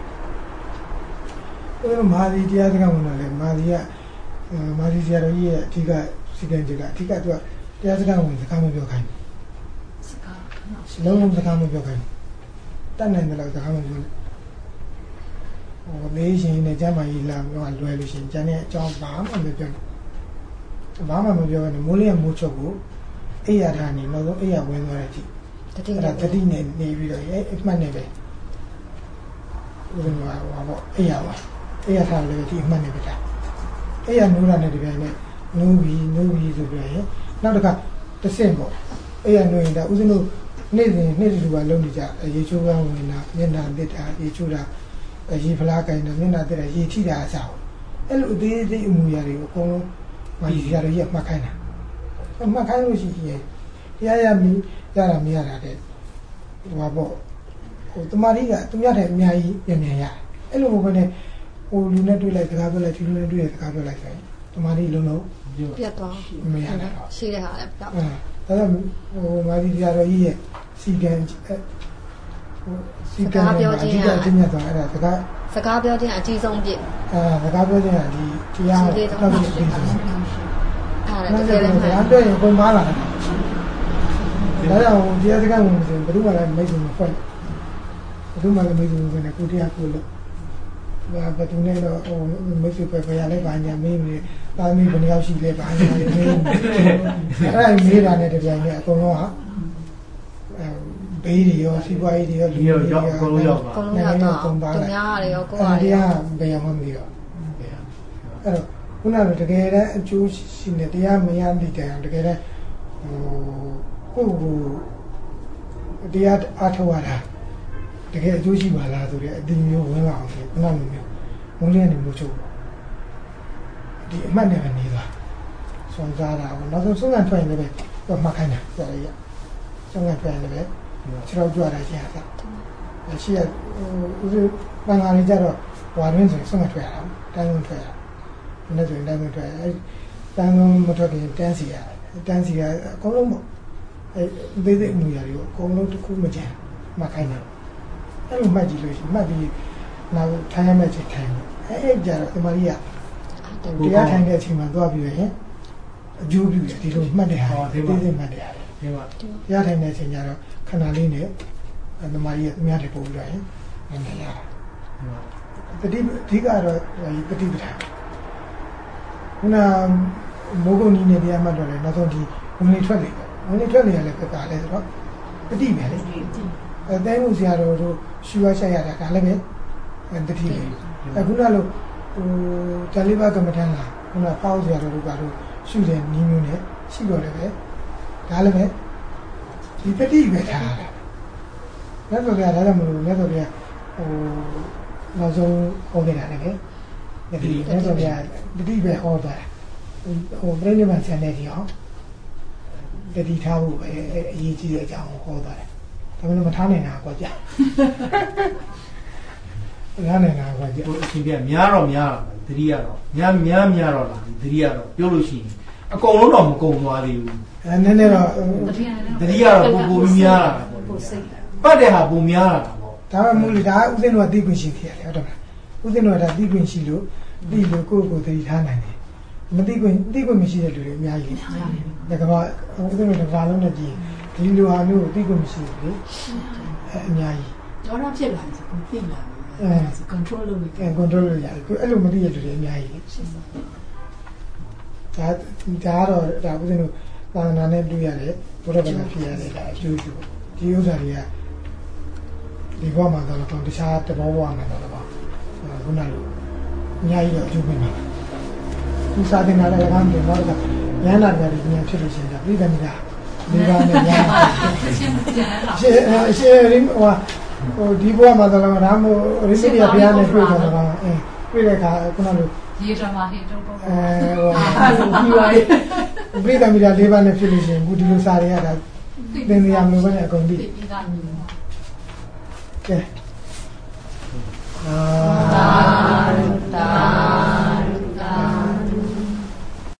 အဲ့လိုမာဒီတရားစကားဝင်လာလေမာဒီဆရာတော်ကြီးရဲ့အဓိကစီကံကြီးကအဓိကသူကတရားစကားဝင်စကားမပြောခိုင်းဘူးလုံးဝစကားမပြောခိုင်းဘူးတတ်နိုင်တယ်လို့စကားမပြောနဲ့လေးရှင်နဲ့ကျမ်းမာကြီးလာတော့လွယ်လို့ရှင်ကျန်တဲ့အကြောင်းဘာမှမပြောဘာမှမပြောနဲ့မိုးလေးကမိုးချုပ်ကိုအိယာထားနေတော့အိယာဝင်သွားတဲ့အချိန်တတိနဲ့နေပြီးတော့အမှတ်နဲ့ပဲဦးဇင်းကဟောပေါ့အိယာထားလည်းဒီအမှတ်နဲ့ပဲတာအိယာနိုးတာနဲ့တပြိုင်နက်နိုးပြီးဆိုပြီးရင်နောက်တစ်ခါတစ်ဆင့်ပေါ့အိယာနိုးရင်ဒါဦးဇင်းတို့နေ့တူကလုံးနေကြရေချိုးကန်းဝင်တာမျက်နှာတစ်တာရေချိုးတာရေဖလားကိုင်းတာမျက်နှာတစ်တာရေထိတာအစားအဲ့လိုအသေးသေးအမူအရာတွေကိုအကုန်လုံးမာကြီးရရမှတ်ခိုင်းတာမှတ်ခိုင်းလို့ရှိရင်တရားရမီရတာမရတာတဲ့ဟိုပါပေါ့တမာရီကသူများတဲ့အများကြီးမြန်ရတယ်အဲ့လိုပဲနဲ့ဟိုလူနဲ့တွေ့လိုက်စကားပြောလိုက်ဒီလူနဲ့တွေ့ရစကားပြောလိုက်ဆိုရင်တမာရီလုံးပြတ်သွားမရတာရှိတဲ့ဟာလည်းပြောက်ဒါကြောင့်ဟိုမာရီပြတော်ကြီးရဲ့စီကံပြောခြင်းအဓိကသွားအဲ့ဒါစကားပြောခြင်းအကြီးဆုံးပြစ်စကားပြောခြင်းကဒီတရားတော့ပြည့်စုံအားလည်းတကယ်လည်းမှန်တယ်ရင်ပုံပါလာတယ်ဒါကြောင့်တရားစကားဝင်ဆိုဘယ်သူမှလည်းမိတ်ဆွေမဖွဲ့ဘယ်သူမှလည်းမိတ်ဆွေမဖွဲ့နဲ့ကိုတရားကိုလို့ဘယ်သူနဲ့တော့ဟိုမိတ်ဆွေပဲရလဲပါညာမေးမေးတာမီးဘယ်နှယောက်ရှိလဲပါညာမေးအဲ့ဒါမေးတာနဲ့တပြိုင်နက်အကုန်လုံးဟာဘေးတွေရောစီးပွားရေးတွေရောလူတွေရောအကုန်လုံးရောက်ပါတော့သူများရတယ်ရောကိုယ်ရတယ်တရားဘယ်မှမသိတော့အဲ့တော့ခုနကတကယ်တမ်းအကျိုးရှိနေတရားမရတဲ့တိုင်တကယ်တမ်းကိုတရားအားထုတ်ရတာတတကယ်အကျိုးရှိပါလားဆိုတဲ့အတင်မျိုးဝင်လာအောင်ဆိုခုနလိုမျိုးမုန်းလင်းနေမှုချုပ်ဒီအမှတ်နဲ့ပဲနေသွားစွန်စားတာပေါ့နောက်ဆုံးစွန်ကန်ထွက်ရင်လည်းတော့မှတ်ခိုင်းတာဆရာကြီးစွန်ကန်ထွက်ရင်လည်းခြေထောက်ကြွတာရှင်းတာရှိရဦးဇပန်ကားလေးကြတော့ဝါရင်းဆိုရင်စွန်ကန်ထွက်ရတာတိုင်းလုံးထွက်ရတာနေ့ဆိုရင်တိုင်းလုံးထွက်အဲတိုင်းလုံးမထွက်ခင်တန်းစီကအကုန်လုံးပေါ့အဲသေးသေးအမှုရာတွေကိုအကုန်လုံးတစ်ခုမကြမ်းမှတ်ခိုင်းတယ်အဲ့လိုမှတ်ကြည့်လို့ရှိရင်မှတ်ပြီးနောက်ထိုင်ရမယ့်ချိန်ထိုင်အဲ့ကြတော့ဒီမကြီးကတရားထိုင်တဲ့အချိန်မှာသွားပြီးရင်အကျိုးပြုတယ်ဒီလိုမှတ်တယ်ဟာဒီလိုမှတ်တယ်ဟာဒီမှာတရားထိုင်တဲ့အချိန်ကျတော့ခဏလေးနဲ့ဒီမကြီးကအများတွေပို့ပြီးတော့ရင်နေရတာတတိအဓိကတော့ပฏิပဒါခုနမိုးကုန်းကြီးနဲ့တရားမှတ်တော့လေနောက်ဆုံးဒီဝင်လေထွက်လေရလဲပြတာလဲဆိုတော့ပฏิပဲလေအဲတိုင်းမှုဆရာတော်တို့ရှူရရှိရတာကလည်းပဲတတိပဲအခုနလိုတလေးပါကမ္မထန်လာခုနပေါ့ဆရာတော်တို့ကတော့ရှူတဲ့နီးမျိုးနဲ့ရှိတော့လည်းပဲဒါလည်းပဲဒီပฏิပဲထားတာလက်တော်ကဒါလည်းမလို့လက်တော်ကနောက်ဆုံးဟောခဲ့တာလည်းပဲဒီလက်တော်ကပฏิပဲဟောတာပြိဋိဘံဆန်တဲ့ဒီအောင်တတိထားဖို့ပဲအရေးကြီးတဲ့အကြောင်းကိုဟောတာတယ်ဒါပေမဲ့မထားနိုင်တာကွာကြာထားနိုင်တာကွာကြာအရှင်ပြများတော့တတိယတော့များတော့လားတတိယတော့ပြောလို့ရှိရင်အကုန်လုံးတော့မကုန်သွားသေးဘူးနည်းနည်းတော့တတိယတော့ပိုများလာတာပေါ့ပိုစိတ်ပတ်တဲ့ဟာပိုများလာတာပေါ့ဒါမှမဟုတ်လေဒါဥစဉ်တော့သိခွင့်ရှိသေးတယ်ဟုတ်တယ်မလားဥစဉ်တော့ဒါသိခွင့်ရှိလို့သိလို့ကိုယ့်ကိုယ်တတိထားနိုင်တယ်မသိခွင့်မရှိတဲ့လူတွေအများကြီးဒါကဘာဥစဉ်တော့ဘာလုံးနဲ့ကြည့်ဒီလိုဟာမျိုးသိခွင့်မရှိဘူးလေအများကြီးတော့တော့ဖြစ်လာပြီကိုသိလာပြီcontrol လုပ်နေ control လုပ်ရတယ်ကိုအဲ့လိုမသိတဲ့လူတွေအများကြီးဒါတော့ဒါဥစဉ်တော့သာသနာနဲ့တွေ့ရတယ်ဘုရားဘာသာဖြစ်ရတယ်ဒါအကျိုးပြုဒီဥစ္စာတွေကဒီဘဝမှာတော့တခြားတဘောဘဝမှာတော့ခုနလိုအများကြီးတော့အကျိုးပေးမှာဒီစာသင်တာလည်းကောင်းတယ်တော့ကဉာဏ်နာကြတယ်ဉာဏ်ဖြစ်လို့ရှိရင်ပြည်တယ်မိသားဒီပါနဲ့ဉာဏ်ရှင်းရင်းဟိုဒီဘဝမှာတော့ဒါမှမဟုတ်ရိစိရိယဘုရားနဲ့တွေ့ကြတော့တွေ့တဲ့အခါခုနလိုဒီဓမ္မဟိတုပေါ့ဒီပါပြည်တယ်မိသားလေးပါနဲ့ဖြစ်လို့ရှိရင်အခုဒီလိုစာတွေကဒါသင်ရမလို့ပဲအကုန်ပြီးကဲသာ